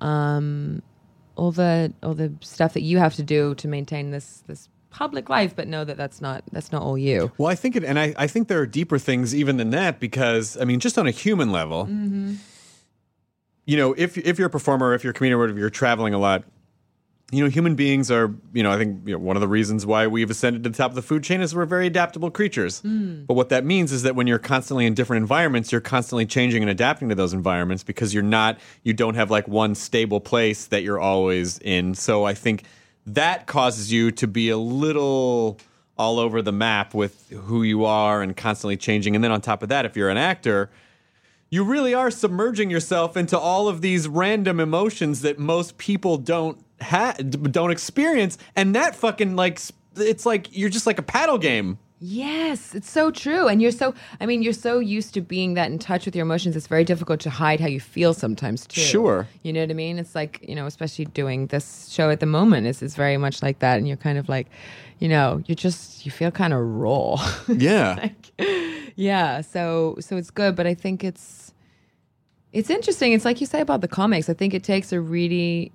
stuff that you have to do to maintain this public life, but know that that's not all you. Well, I think I think there are deeper things even than that, because I mean, just on a human level. Mm-hmm. If you're a performer, if you're a comedian, or if you're traveling a lot, human beings are, I think one of the reasons why we've ascended to the top of the food chain is we're very adaptable creatures. Mm. But what that means is that when you're constantly in different environments, you're constantly changing and adapting to those environments, because you don't have like one stable place that you're always in. So I think that causes you to be a little all over the map with who you are and constantly changing. And then on top of that, if you're an actor, you really are submerging yourself into all of these random emotions that most people don't experience. And that fucking it's like you're just like a paddle game. Yes, it's so true. And you're so used to being that in touch with your emotions. It's very difficult to hide how you feel sometimes too. Sure. You know what I mean? It's like, especially doing this show at the moment, it's very much like that. And you're kind of like, you feel kind of raw. Yeah. Yeah. So it's good. But I think it's interesting. It's like you say about the comics. I think it takes a really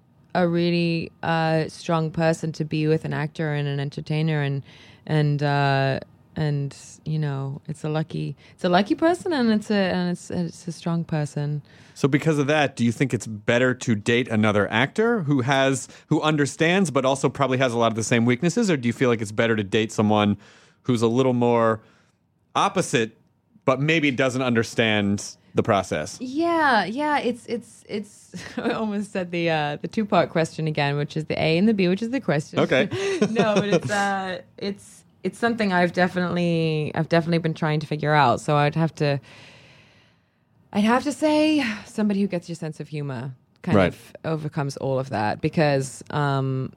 strong person to be with an actor and an entertainer, and it's a lucky person, and it's a strong person. So because of that, do you think it's better to date another actor who understands but also probably has a lot of the same weaknesses, or do you feel like it's better to date someone who's a little more opposite but maybe doesn't understand the process? Yeah. It's I almost said the two-part question again, which is the A and the B, which is the question. Okay. No, but it's something I've definitely been trying to figure out. So I'd have to say somebody who gets your sense of humor kind of overcomes all of that, because at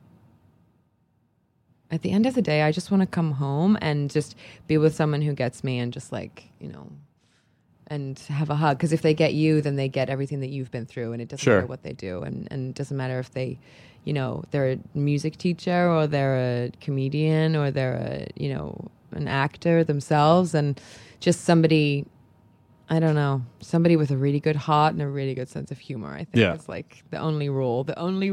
the end of the day, I just want to come home and just be with someone who gets me, and just and have a hug. Because if they get you, then they get everything that you've been through, and it doesn't matter what they do, and it doesn't matter if they, they're a music teacher, or they're a comedian, or they're an actor themselves, and just somebody, I don't know, somebody with a really good heart and a really good sense of humor. I think is like the only rule.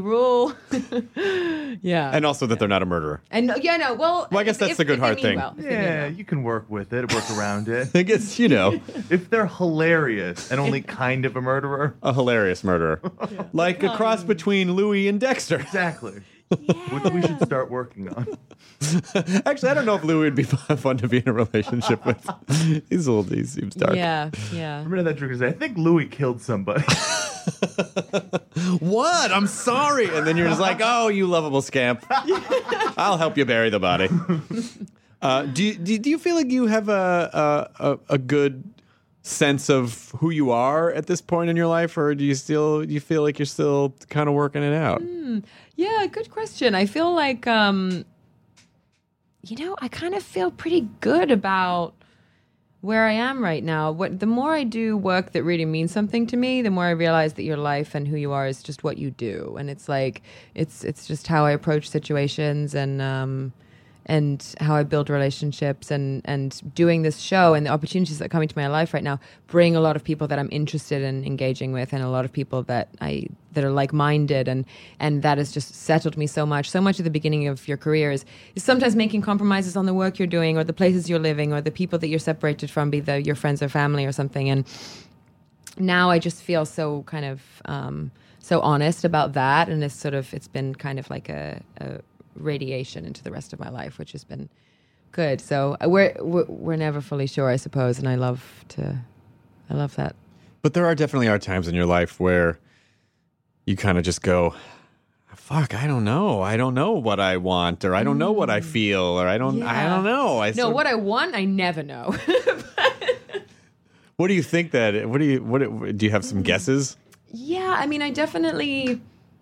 Yeah. And also that they're not a murderer. And well, I guess that's the good heart thing. You can work with it, work around it. I guess, if they're hilarious and only kind of a murderer. A hilarious murderer. Like a cross between Louis and Dexter. Exactly. Which we should start working on. Actually, I don't know if Louis would be fun to be in a relationship with. He seems dark. Yeah. Remember that trick? I think Louis killed somebody. What? I'm sorry. And then you're just like, oh, you lovable scamp. I'll help you bury the body. Do you feel like you have a good sense of who you are at this point in your life, or do you feel like you're still kind of working it out? Yeah, good question. I feel like I kind of feel pretty good about where I am right now. The more I do work that really means something to me, the more I realize that your life and who you are is just what you do, and it's like it's just how I approach situations, and how I build relationships, and doing this show and the opportunities that are coming to my life right now bring a lot of people that I'm interested in engaging with, and a lot of people that are like-minded, and that has just settled me so much. So much at the beginning of your career is sometimes making compromises on the work you're doing, or the places you're living, or the people that you're separated from, be they your friends or family or something. And now I just feel so kind of so honest about that, and it's been kind of like a radiation into the rest of my life, which has been good. So we're never fully sure, I suppose, and I love that. But there definitely are times in your life where you kind of just go, fuck, I don't know what I want, or I don't know what I feel, or I don't know. What I want, I never know. What do you think that? What do you have some guesses? Yeah, I mean, I definitely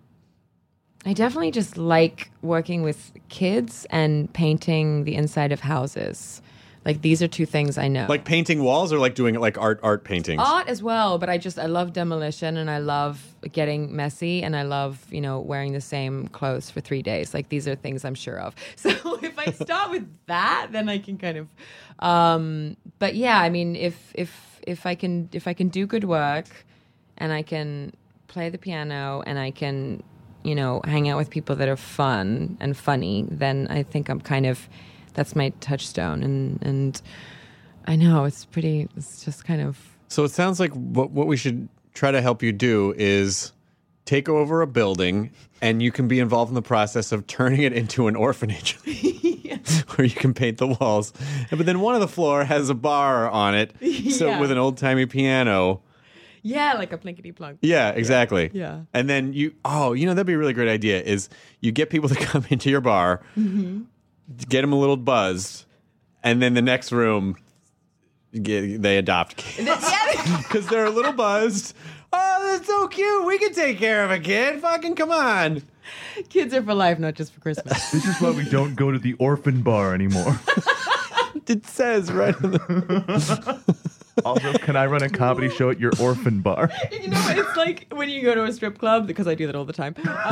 just like working with kids and painting the inside of houses. Like, these are two things I know. Like painting walls, or like doing like art paintings? Art as well, but I love demolition, and I love getting messy, and I love, wearing the same clothes for 3 days. Like, these are things I'm sure of. So if I start with that, then I can kind of, but yeah, I mean, if I can do good work, and I can play the piano, and I can, hang out with people that are fun and funny, then I think that's my touchstone. And I know it's just kind of. So it sounds like what we should try to help you do is take over a building, and you can be involved in the process of turning it into an orphanage. Where you can paint the walls. But then one of the floor has a bar on it, so with an old-timey piano. Yeah, like a plinkety-plonk. Yeah, exactly. Yeah. And then that'd be a really great idea, is you get people to come into your bar, get them a little buzzed, and then the next room, they adopt kids. Because they're a little buzzed. Oh, that's so cute. We can take care of a kid. Fucking come on. Kids are for life, not just for Christmas. This is why we don't go to the orphan bar anymore. It says right on the... Also, can I run a comedy show at your orphan bar? You know what? It's like when you go to a strip club, because I do that all the time.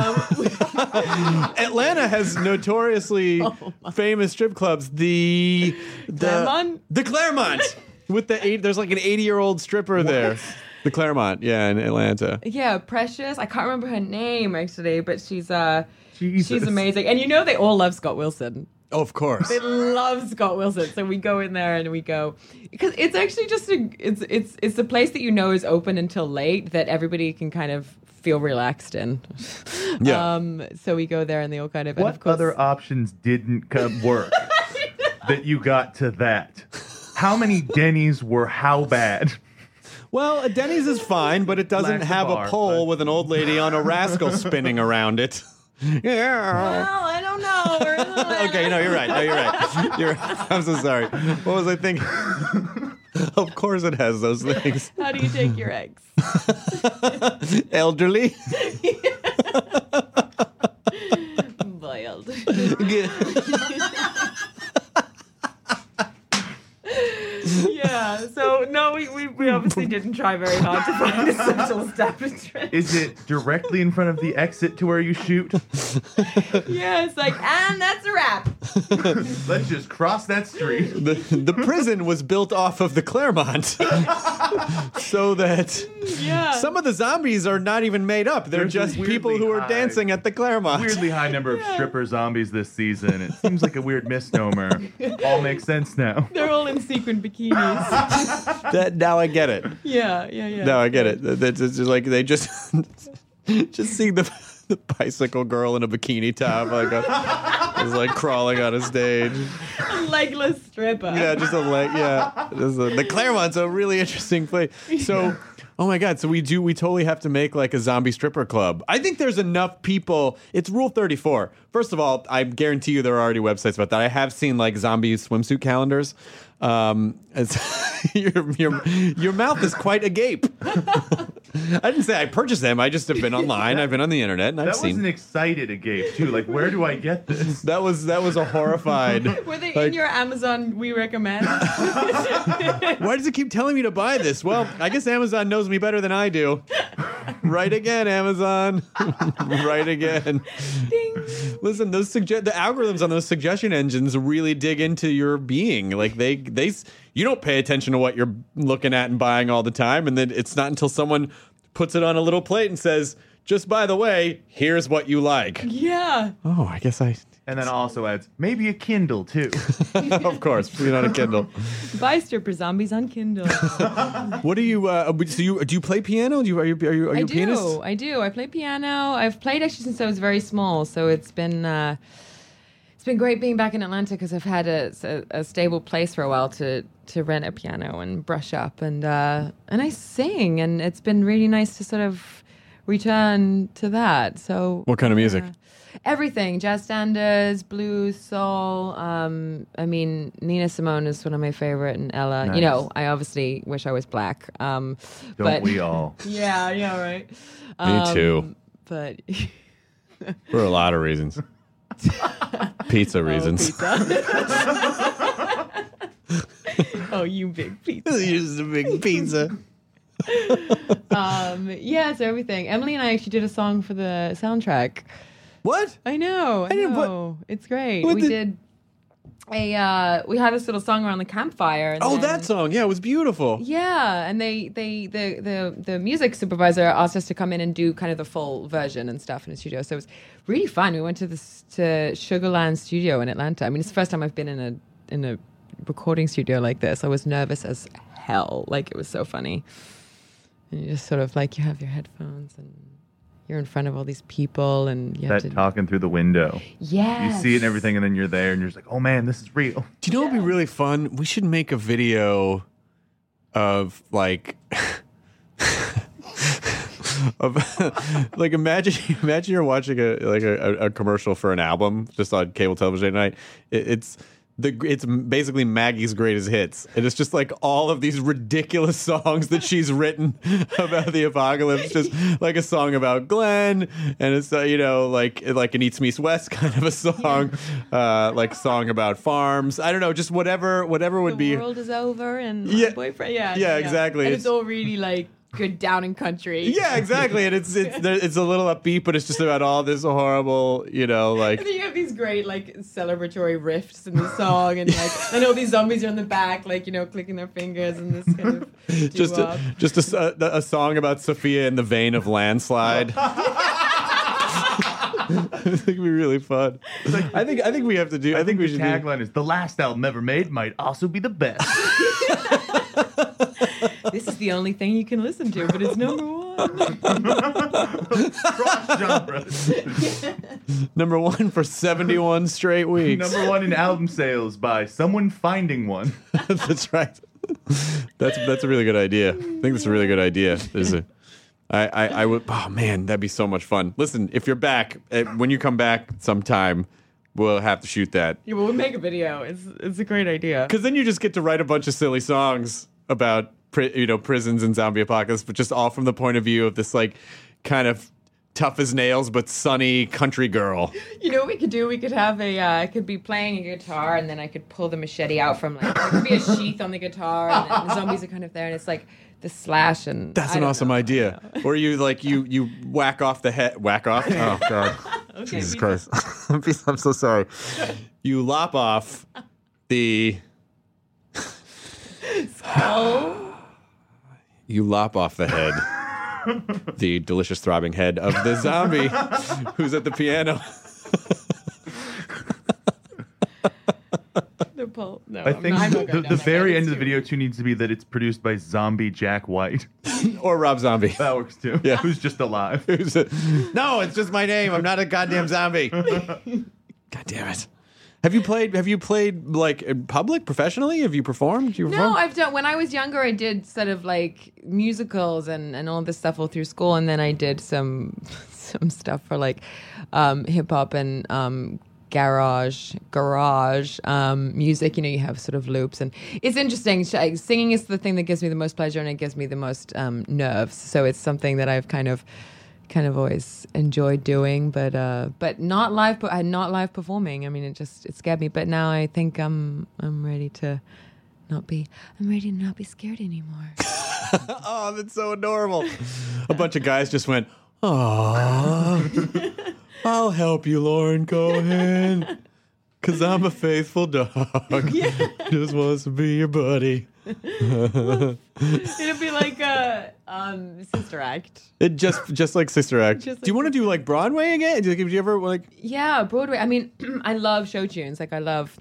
Atlanta has notoriously famous strip clubs. The Claremont? The Claremont. With there's like an 80-year-old stripper there. The Claremont, yeah, in Atlanta. Yeah, Precious. I can't remember her name actually, but she's Jesus. amazing. And you know they all love Scott Wilson. Oh, of course. They love Scott Wilson, so we go in there and we go because it's actually just it's a place that you know is open until late that everybody can kind of feel relaxed in. Yeah. So we go there and they all kind of. What and of course, other options didn't work that you got to that? How many Denny's were how bad? Well, a Denny's is fine, but it doesn't Lacks a have bar, a pole but- with an old lady on a rascal spinning around it. Yeah. Well, I don't know. Okay, no, you're right. No, you're right. I'm so sorry. What was I thinking? Of course it has those things. How do you take your eggs? Elderly. Boiled. Yeah. So no, we obviously didn't try very hard to find a social establishment. Is it directly in front of the exit to where you shoot? Yeah, it's like, and that's a wrap. Let's just cross that street. The prison was built off of the Claremont. So that Yeah. some of the zombies are not even made up. They're There's just a people weirdly who are high- dancing at the Claremont. Weirdly high number of stripper zombies this season. It seems like a weird misnomer. All makes sense now. They're all in sequin bikinis. Now I get it. Yeah. Now I get it. That's just like they just see the bicycle girl in a bikini top is like crawling on a stage. A legless stripper. Yeah, just a leg. Yeah, the Claremont's a really interesting place. So, oh my God, so we totally have to make like a zombie stripper club. I think there's enough people. It's Rule 34. First of all, I guarantee you there are already websites about that. I have seen like zombie swimsuit calendars. Your mouth is quite agape. I didn't say I purchased them. I just have been online. I've been on the internet and I've That was seen. an excited agape too. Like, where do I get this? That was a horrified. Were they like, in your Amazon we recommend? Why does it keep telling me to buy this? Well, I guess Amazon knows me better than I do. Right again, Amazon. Right again. Ding. Listen, the algorithms on those suggestion engines really dig into your being. Like you don't pay attention to what you're looking at and buying all the time, and then it's not until someone puts it on a little plate and says, "Just by the way, here's what you like." Yeah. Oh, I guess I. And then also adds maybe a Kindle too. Of course, you're not a Kindle. Buy stripper zombies on Kindle. What do you? Do you play piano? Are you a pianist? I do. I play piano. I've played actually since I was very small, so it's been great being back in Atlanta because I've had a stable place for a while to rent a piano and brush up, and I sing, and it's been really nice to sort of return to that. So What kind of music? everything, jazz standards, blues, soul. I mean, Nina Simone is one of my favorite, and Ella. Nice. You know, I obviously wish I was black. Don't but, we all? Yeah, right. Me too. But For a lot of reasons. Pizza reasons. Oh, you big pizza. You're just a big pizza. Yeah, it's everything. Emily and I actually did a song for the soundtrack. What? I know. It's great. What We the- did we had this little song around the campfire. And Oh, then- that song. Yeah, it was beautiful. Yeah, and the music supervisor asked us to come in and do kind of the full version and stuff in the studio. So it was really fun. We went to Sugarland Studio in Atlanta. I mean, it's the first time I've been in a recording studio like this. I was nervous as hell. Like, it was so funny. And you just sort of like, you have your headphones and you're in front of all these people and you have That to talking through the window. Yes. You see it and everything, and then you're there, and you're just like, oh man, this is real. Do you know what would be really fun? We should make a video of like Like imagine you're watching a commercial for an album just on cable television at night. It's basically Maggie's greatest hits, and it's just like all of these ridiculous songs that she's written about the apocalypse, just like a song about Glenn, and it's like an East Meets West kind of a song, like a song about farms. I don't know, just whatever would be. The world is over, and my boyfriend. Yeah, exactly. And it's all really like good down in country. Yeah, exactly. And it's a little upbeat, but it's just about all this horrible, like. And then you have these great like celebratory riffs in the song, and all these zombies are in the back, like clicking their fingers and this kind of just a song about Sophia in the vein of Landslide. I think it'd be really fun. I think we have to do. I think we should. Tagline is the last album ever made might also be the best. This is the only thing you can listen to, but it's number one. Cross genres. Number one for 71 straight weeks. Number one in album sales by someone finding one. That's right. That's a really good idea. I think that's a really good idea. I would. Oh man, that'd be so much fun. Listen, if you're back, when you come back sometime, we'll have to shoot that. Yeah, we'll make a video. It's a great idea. Because then you just get to write a bunch of silly songs about prisons and zombie apocalypse, but just all from the point of view of this like kind of tough as nails but sunny country girl. You know what we could do? We could have I could be playing a guitar, and then I could pull the machete out from there could be a sheath on the guitar, and then the zombies are kind of there, and it's like the slash, and that's an awesome idea. Or you you whack off the head. Whack off? Oh god. Okay, Jesus Christ. I'm so sorry. You lop off the skull. You lop off the head, the delicious throbbing head of the zombie who's at the piano. No, I think the very end of the video too needs to be that it's produced by Zombie Jack White. Or Rob Zombie. That works too. Yeah. Who's just alive. No, it's just my name. I'm not a goddamn zombie. God damn it. Have you played like in public professionally? Have you performed? No, I've done. When I was younger, I did sort of like musicals and all this stuff all through school, and then I did some stuff for like hip hop and garage music. You have sort of loops, and it's interesting. Singing is the thing that gives me the most pleasure, and it gives me the most nerves. So it's something that I've kind of always enjoyed doing, but not live. Not live performing. I mean, it scared me. But now I think I'm ready to not be scared anymore. Oh, that's so adorable. A bunch of guys just went, "Aww, I'll help you, Lauren Cohan, 'cause I'm a faithful dog. Yeah. Just wants to be your buddy." It'd be like Sister Act. It just like Sister Act. Do you want to do like Broadway again? Do you ever like? Yeah, Broadway. I mean, I love show tunes. Like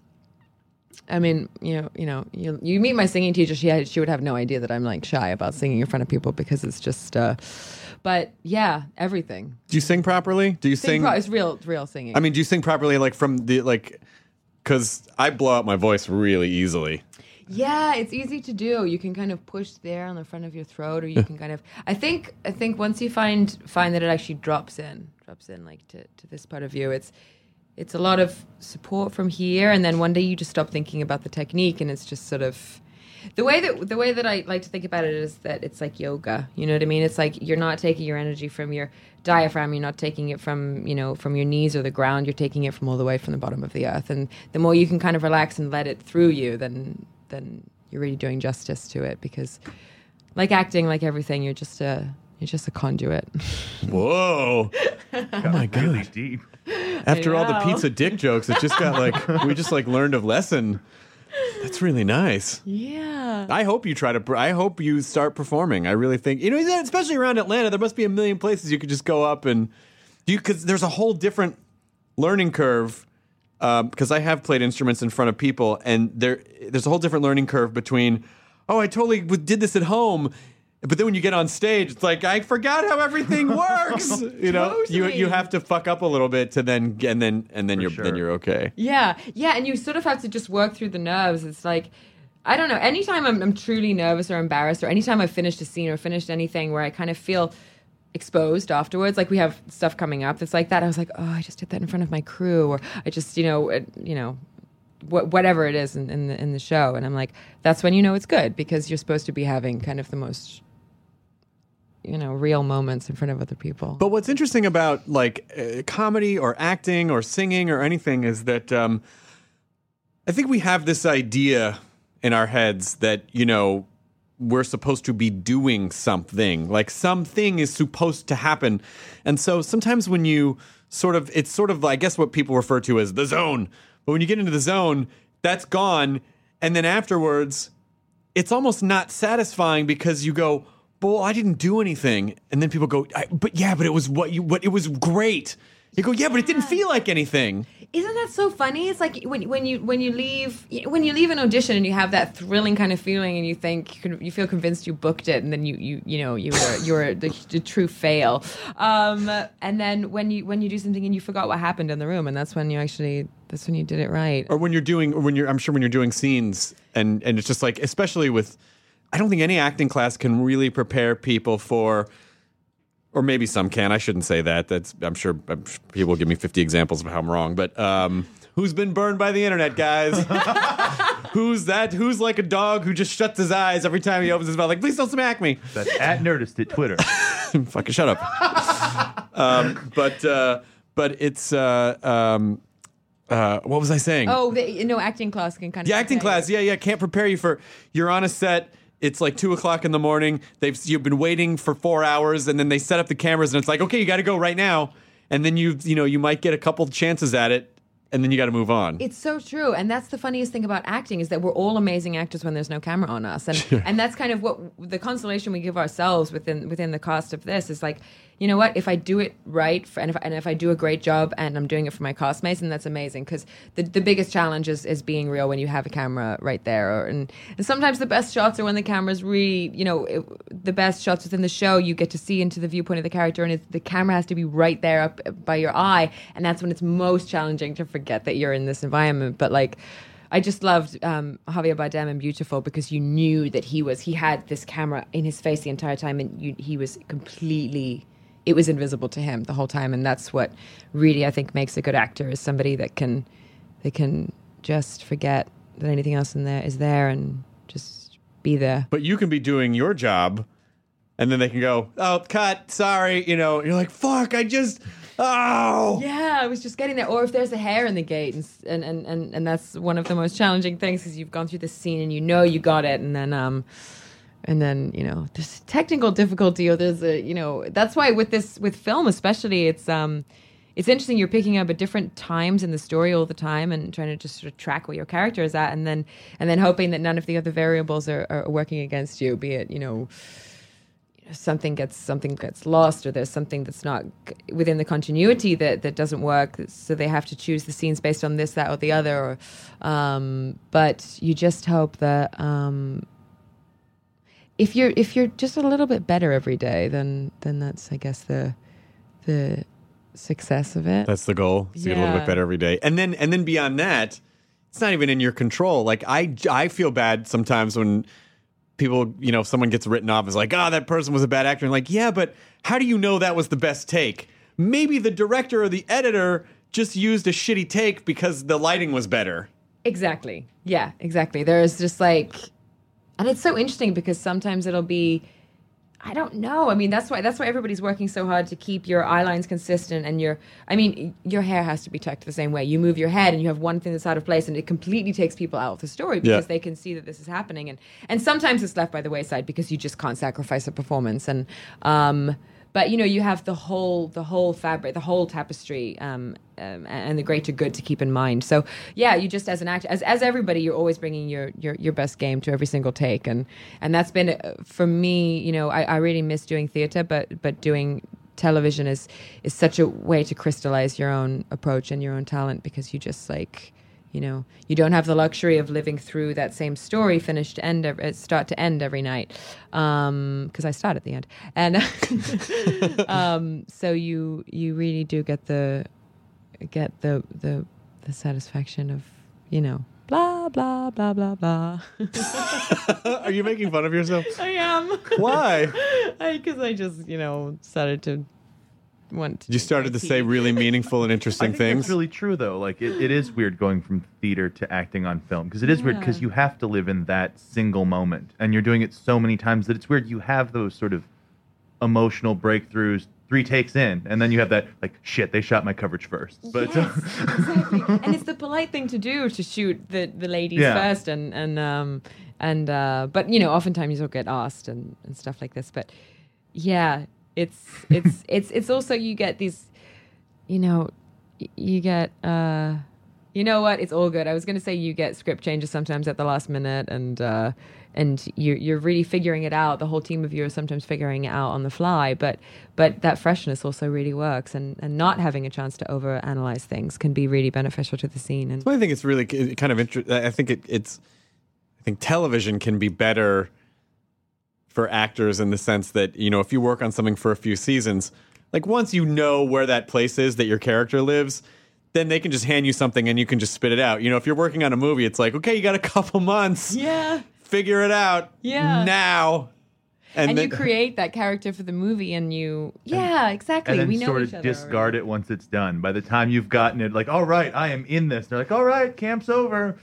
you meet my singing teacher. She would have no idea that I'm like shy about singing in front of people because it's just. But yeah, everything. Do you sing properly? Do you sing? It's real singing. I mean, do you sing properly like from the like? Because I blow out my voice really easily. Yeah, it's easy to do. You can kind of push there on the front of your throat, or you can kind of. I think once you find that it actually drops in like to this part of you, it's a lot of support from here, and then one day you just stop thinking about the technique, and it's just sort of the way that I like to think about it is that it's like yoga. You know what I mean? It's like you're not taking your energy from your diaphragm, you're not taking it from your knees or the ground, you're taking it from all the way from the bottom of the earth, and the more you can kind of relax and let it through you, then you're really doing justice to it, because like acting, like everything, you're just a conduit. Whoa. Oh my God. Really deep. After all the pizza dick jokes, it just got like we just like learned a lesson. That's really nice. Yeah. I hope you start performing. I really think, especially around Atlanta, there must be a million places you could just go up and because there's a whole different learning curve. Because I have played instruments in front of people, and there's a whole different learning curve between, I totally did this at home, but then when you get on stage, it's like I forgot how everything works. Totally. You have to fuck up a little bit to then you're okay. Yeah, and you sort of have to just work through the nerves. It's like, I don't know. Anytime I'm truly nervous or embarrassed, or anytime I've finished a scene or finished anything where I kind of feel exposed afterwards. Like we have stuff coming up that's like that. I was like, oh, I just did that in front of my crew, or I just, whatever it is in the show. And I'm like, that's when you know it's good, because you're supposed to be having kind of the most, real moments in front of other people. But what's interesting about like comedy or acting or singing or anything is that I think we have this idea in our heads that, we're supposed to be doing something, like something is supposed to happen. And so sometimes when you it's sort of, I guess, what people refer to as the zone. But when you get into the zone, that's gone. And then afterwards, it's almost not satisfying because you go, well, I didn't do anything. And then people go, but it was it was great. You go, yeah, but it didn't feel like anything. Isn't that so funny? It's like when you leave an audition and you have that thrilling kind of feeling, and you think you feel convinced you booked it, and then you're the true fail. And then when you do something and you forgot what happened in the room, and that's when you did it right. Or I'm sure when you're doing scenes and it's just like, especially with, I don't think any acting class can really prepare people for. Or maybe some can. I shouldn't say that. I'm sure people will give me 50 examples of how I'm wrong. But who's been burned by the internet, guys? Who's that? Who's like a dog who just shuts his eyes every time he opens his mouth? Like, please don't smack me. That's at Nerdist at Twitter. Fucking shut up. But it's what was I saying? Oh, acting class can kind of. Yeah, acting class. Yeah. Can't prepare you for. You're on a set. It's like 2:00 in the morning. You've been waiting for 4 hours, and then they set up the cameras, and it's like, okay, you got to go right now. And then you might get a couple chances at it, and then you got to move on. It's so true, and that's the funniest thing about acting, is that we're all amazing actors when there's no camera on us, and and that's kind of what the consolation we give ourselves within the cast of this is like. You know what? If I do it right, and if I do a great job, and I'm doing it for my castmates, and that's amazing, because the biggest challenge is being real when you have a camera right there. And sometimes the best shots are when the camera's really, the best shots within the show, you get to see into the viewpoint of the character, and the camera has to be right there up by your eye, and that's when it's most challenging to forget that you're in this environment. But like, I just loved Javier Bardem in Beautiful, because you knew that he had this camera in his face the entire time, and he was completely. It was invisible to him the whole time, and that's what really I think makes a good actor, is somebody that can just forget that anything else in there is there and just be there. But you can be doing your job, and then they can go, "Oh, cut, sorry," and you're like, "Fuck, Yeah, I was just getting there." Or if there's a hair in the gate, and that's one of the most challenging things, because you've gone through the scene and you got it, and then there's technical difficulty, or there's that's why with film especially, it's interesting. You're picking up at different times in the story all the time, and trying to just sort of track where your character is at, and then hoping that none of the other variables are working against you. Be it something gets lost, or there's something that's not within the continuity that doesn't work, so they have to choose the scenes based on this, that, or the other. But you just hope that. If you're just a little bit better every day, then that's, I guess, the success of it. That's the goal. To get a little bit better every day, and then beyond that, it's not even in your control. Like I feel bad sometimes when people, if someone gets written off as like, that person was a bad actor, and like, yeah, but how do you know that was the best take? Maybe the director or the editor just used a shitty take because the lighting was better. Exactly. Yeah. Exactly. There's just like. And it's so interesting, because sometimes it'll be, I don't know. I mean, that's why everybody's working so hard to keep your eye lines consistent, and your hair has to be tucked the same way. You move your head and you have one thing that's out of place, and it completely takes people out of the story, because they can see that this is happening. And sometimes it's left by the wayside because you just can't sacrifice a performance. And but you have the whole fabric, the whole tapestry, and the greater good to keep in mind. So yeah, you just, as an actor, as everybody, you're always bringing your best game to every single take, and that's been for me. I really miss doing theater, but doing television is such a way to crystallize your own approach and your own talent, because you just like. You don't have the luxury of living through that same story, start to end every night, because I start at the end, and so you really do get the satisfaction of blah, blah, blah, blah, blah. Are you making fun of yourself? I am. Why? Because I just, started to want to. You started to say really meaningful and I interesting think things. that's really true, though. Like, it is weird going from theater to acting on film, because it is weird because you have to live in that single moment, and you're doing it so many times that it's weird. You have those sort of emotional breakthroughs 3 takes in, and then you have that, like, shit, they shot my coverage first. But Yes, exactly. And it's the polite thing to do, to shoot the ladies first, but oftentimes you'll get asked and stuff like this. But yeah, it's also, you get these, you get what? It's all good. I was going to say you get script changes sometimes at the last minute, and you're really figuring it out. The whole team of you are sometimes figuring it out on the fly, but that freshness also really works, and not having a chance to overanalyze things can be really beneficial to the scene. And I think it's really kind of interesting. I think television can be better for actors in the sense that, if you work on something for a few seasons, like once you know where that place is that your character lives, then they can just hand you something and you can just spit it out. If you're working on a movie, it's like, okay, you got a couple months. Yeah. Figure it out. Yeah. Now. And you create that character for the movie, and exactly. And then we know sort each of other discard it once it's done. By the time you've gotten it, like, all right, I am in this. They're like, all right, camp's over.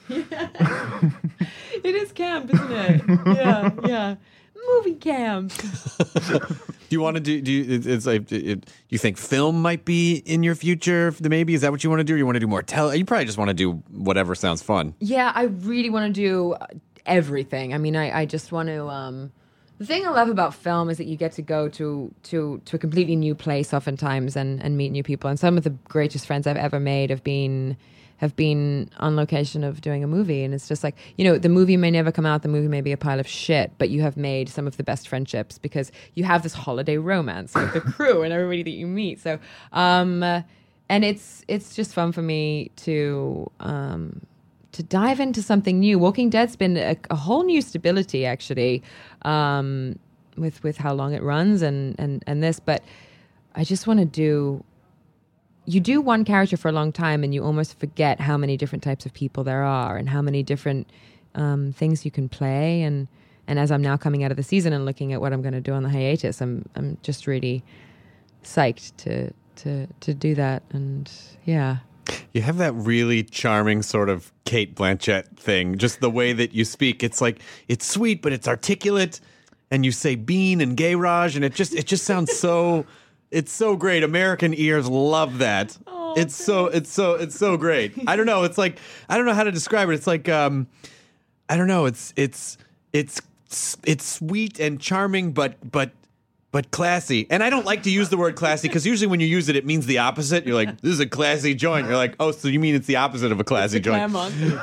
It is camp, isn't it? Yeah. Movie camp. Do you want to do you think film might be in your future? Maybe, is that what you want to do? Or you want to do more you probably just want to do whatever sounds fun. Yeah, I really want to do everything. I mean, I just want to. The thing I love about film is that you get to go to a completely new place oftentimes and meet new people. And some of the greatest friends I've ever made have been on location of doing a movie. And it's just like, the movie may never come out, the movie may be a pile of shit, but you have made some of the best friendships because you have this holiday romance with the crew and everybody that you meet. So, and it's just fun for me to dive into something new. Walking Dead's been a whole new stability, actually, with how long it runs and this. But I just want to do. You do one character for a long time, and you almost forget how many different types of people there are, and how many different things you can play. And as I'm now coming out of the season and looking at what I'm going to do on the hiatus, I'm just really psyched to do that. And yeah. You have that really charming sort of Cate Blanchett thing, just the way that you speak. It's like, it's sweet, but it's articulate, and you say bean and gayrage, and it just sounds so, it's so great. American ears love that. Oh, it's so great. I don't know. It's like, I don't know how to describe it. It's like, I don't know. It's sweet and charming, but classy. And I don't like to use the word classy because usually when you use it, it means the opposite. You're like, this is a classy joint. You're like, oh, so you mean it's the opposite of a classy joint.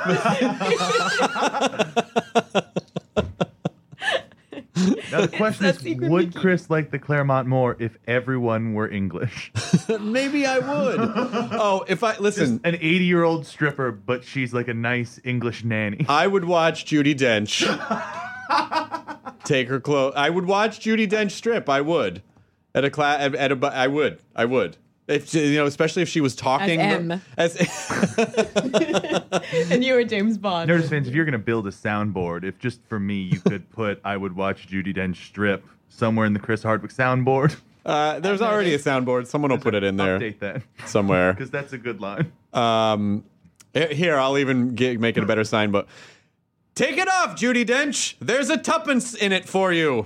Now the question is, would Chris like the Claremont more if everyone were English? Maybe I would. Oh, if I listen, just an 80-year-old stripper, but she's like a nice English nanny. I would watch Judi Dench. Take her clothes. I would watch Judi Dench strip. I would. I would. If, especially if she was talking. As and you were James Bond. Nerdist fans, if you're going to build a soundboard, if just for me you could put I would watch Judi Dench strip somewhere in the Chris Hardwick soundboard. There's already a soundboard. Someone will put it in there. Update that. Somewhere. Because that's a good line. Here, I'll even make it a better sign, but take it off, Judi Dench. There's a tuppence in it for you.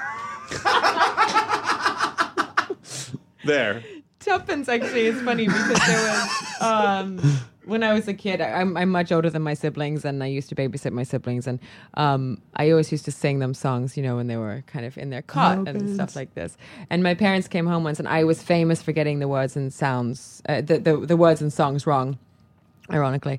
There. Tuppence actually is funny because there was when I was a kid, I'm much older than my siblings, and I used to babysit my siblings, and I always used to sing them songs, when they were kind of in their cot and stuff like this. And my parents came home once, and I was famous for getting the words and sounds, the words and songs wrong, ironically.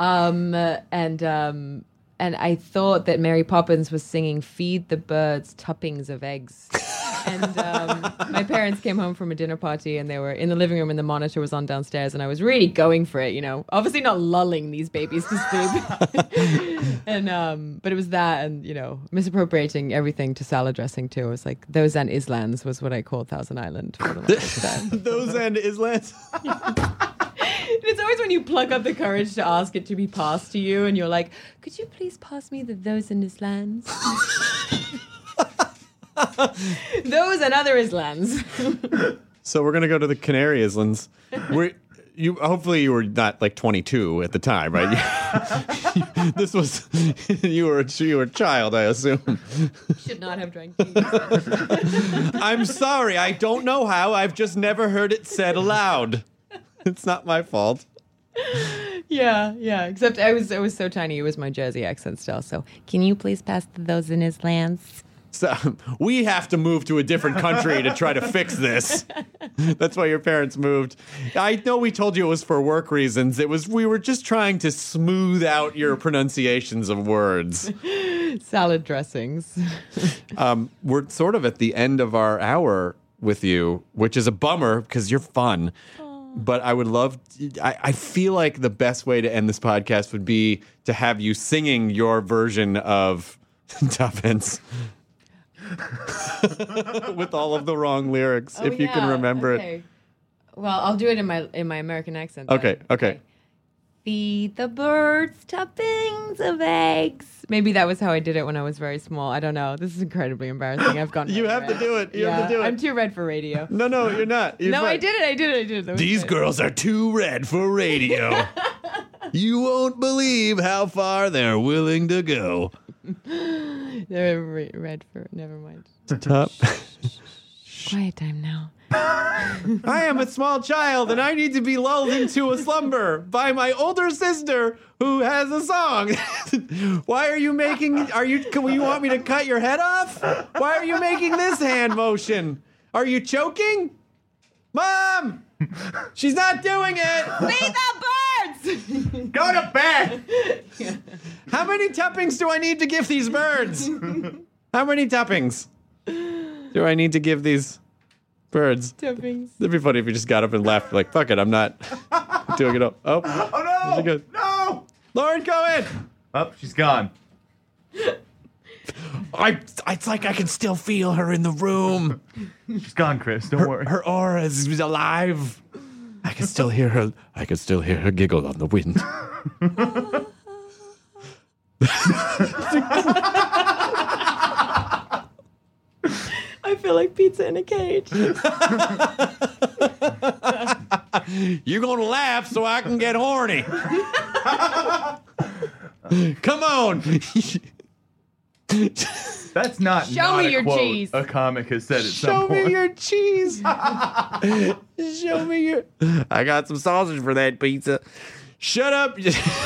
And I thought that Mary Poppins was singing "Feed the birds tuppings of eggs." And my parents came home from a dinner party, and they were in the living room, and the monitor was on downstairs, and I was really going for it, obviously not lulling these babies to sleep. And but it was that, and misappropriating everything to salad dressing too. It was like those and Islands was what I called Thousand Island. For the Those and Islands. It's always when you pluck up the courage to ask it to be passed to you, and you're like, "Could you please pass me those and Islans?" Those and other Islans. So we're gonna go to the Canary Islands. Hopefully you were not like 22 at the time, right? This was you were a child, I assume. Should not have drank tea. I'm sorry, I don't know how. I've just never heard it said aloud. It's not my fault. Yeah. Except I was so tiny. It was my Jersey accent still. So, can you please pass those in Islans? So we have to move to a different country to try to fix this. That's why your parents moved. I know we told you it was for work reasons. We were just trying to smooth out your pronunciations of words. Salad dressings. We're sort of at the end of our hour with you, which is a bummer because you're fun. But I would love, I feel like the best way to end this podcast would be to have you singing your version of Tuppence. With all of the wrong lyrics, if you can remember it. Well, I'll do it in my American accent. Okay. Feed the birds toppings of eggs. Maybe that was how I did it when I was very small. I don't know. This is incredibly embarrassing. I've gone. You have to do it. You have to do it. I'm too red for radio. No, you're not. You're I did it. These girls are too red for radio. You won't believe how far they're willing to go. They're red for. Never mind. Top. Quiet time now. I am a small child and I need to be lulled into a slumber by my older sister who has a song. Why are you making, you want me to cut your head off? Why are you making this hand motion? Are you choking? Mom! She's not doing it! Feed the birds! Go to bed! How many toppings do I need to give these birds? How many toppings do I need to give these birds? Toppings. It'd be funny if you just got up and left, like, fuck it, I'm not doing it all. Oh no! Good. No! Lauren Cohen! Oh, she's gone. It's like I can still feel her in the room. She's gone, Chris. Don't worry. Her aura is alive. I can still hear her. I can still hear her giggle on the wind. I feel like pizza in a cage. You're gonna laugh so I can get horny. Come on. That's not. Show me a your quote cheese. A comic has said at some Show point. me your cheese. Show me your. I got some sausage for that pizza. Shut up.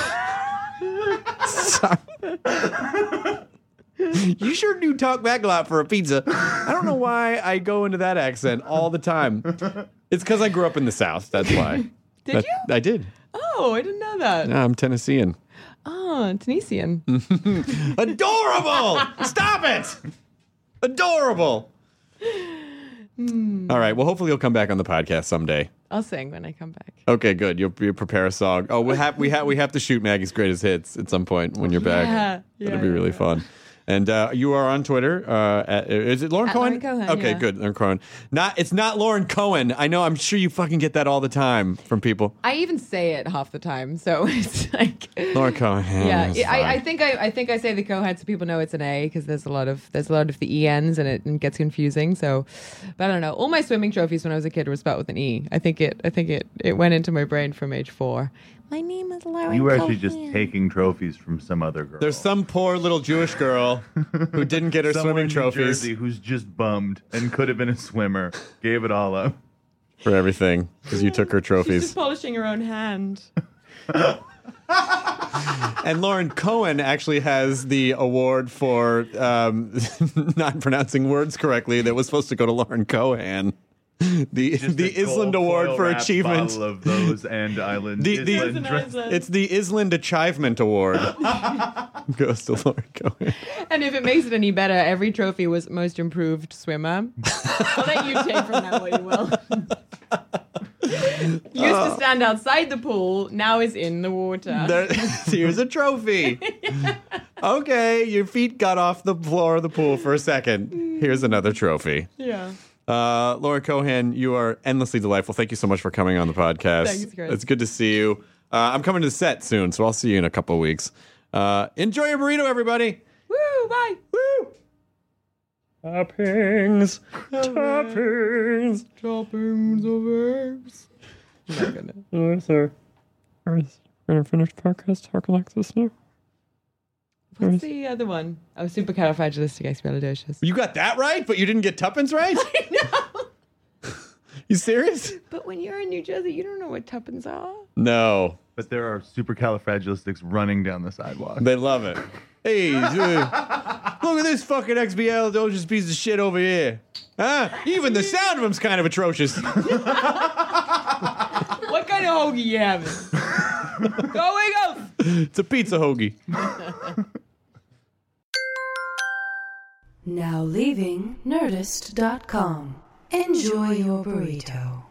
You sure do talk back a lot for a pizza. I don't know why I go into that accent all the time. It's because I grew up in the South. That's why. Did you? I did. Oh, I didn't know that. No, I'm Tennessean. Oh, Tunisian. Adorable! Stop it! Adorable. All right. Well, hopefully you'll come back on the podcast someday. I'll sing when I come back. Okay, good. You'll prepare a song. Oh, we have to shoot Maggie's greatest hits at some point when you're back. That'll be really fun. And you are on Twitter. Is it Lauren Cohen? Lauren Cohen, Okay, yeah. good. Lauren Cohen. It's not Lauren Cohen. I know. I'm sure you fucking get that all the time from people. I even say it half the time, so it's like Lauren Cohen. Yeah, it's I fine. think I say the Cohen so people know it's an A because there's a lot of the ENs and it gets confusing. So, but I don't know. All my swimming trophies when I was a kid were spelled with an E. I think it went into my brain from age 4. My name is Lauren. You were actually Cohen. just taking trophies from some other girl. There's some poor little Jewish girl who didn't get her Someone swimming in New trophies Jersey who's just bummed and could have been a swimmer. Gave it all up. for everything because you took her She's trophies. just polishing her own hand. And Lauren Cohen actually has the award for not pronouncing words correctly that was supposed to go to Lauren Cohen. The Island Award for Achievement. Of those and Island. The- Island. It's the Island Achievement Award. Goes to Lauren Cohen. And if it makes it any better, every trophy was most improved swimmer. I'll let you take from that what you will. Used to stand outside the pool, now is in the water. Here's a trophy. Okay, your feet got off the floor of the pool for a second. Here's another trophy. Yeah. Laura Cohan, you are endlessly delightful. Thank you so much for coming on the podcast. Thanks, Chris. It's good to see you. I'm coming to the set soon, so I'll see you in a couple of weeks. Enjoy your burrito, everybody. Woo! Bye. Woo! Toppings. Toppings of herbs. Not gonna. Sir, we're gonna finish the podcast. Talk like this now. What's the other one? Oh, supercalifragilisticexpialidocious. You got that right, but you didn't get tuppence right? I know. You serious? But when you're in New Jersey, you don't know what tuppence are. No. But there are supercalifragilistics running down the sidewalk. They love it. Hey, look at this fucking expialidocious piece of shit over here. Huh? Even the sound of him's kind of atrocious. What kind of hoagie you having? Go Eagles! It's a pizza hoagie. Now leaving Nerdist.com. Enjoy your burrito.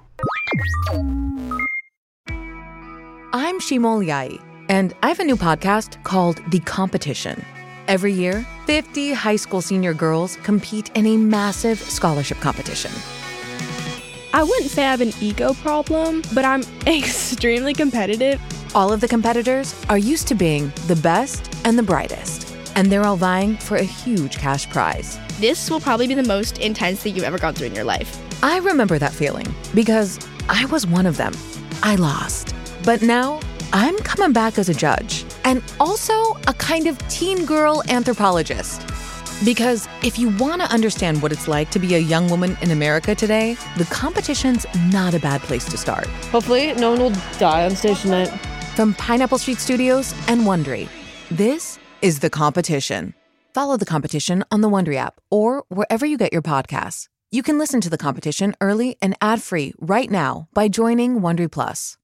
I'm Shimol Yai, and I have a new podcast called The Competition. Every year, 50 high school senior girls compete in a massive scholarship competition. I wouldn't say I have an ego problem, but I'm extremely competitive. All of the competitors are used to being the best and the brightest, and they're all vying for a huge cash prize. This will probably be the most intense thing you've ever gone through in your life. I remember that feeling because I was one of them. I lost. But now I'm coming back as a judge and also a kind of teen girl anthropologist. Because if you want to understand what it's like to be a young woman in America today, the competition's not a bad place to start. Hopefully, no one will die on stage tonight. From Pineapple Street Studios and Wondery, this is The Competition. Follow The Competition on the Wondery app or wherever you get your podcasts. You can listen to The Competition early and ad-free right now by joining Wondery Plus.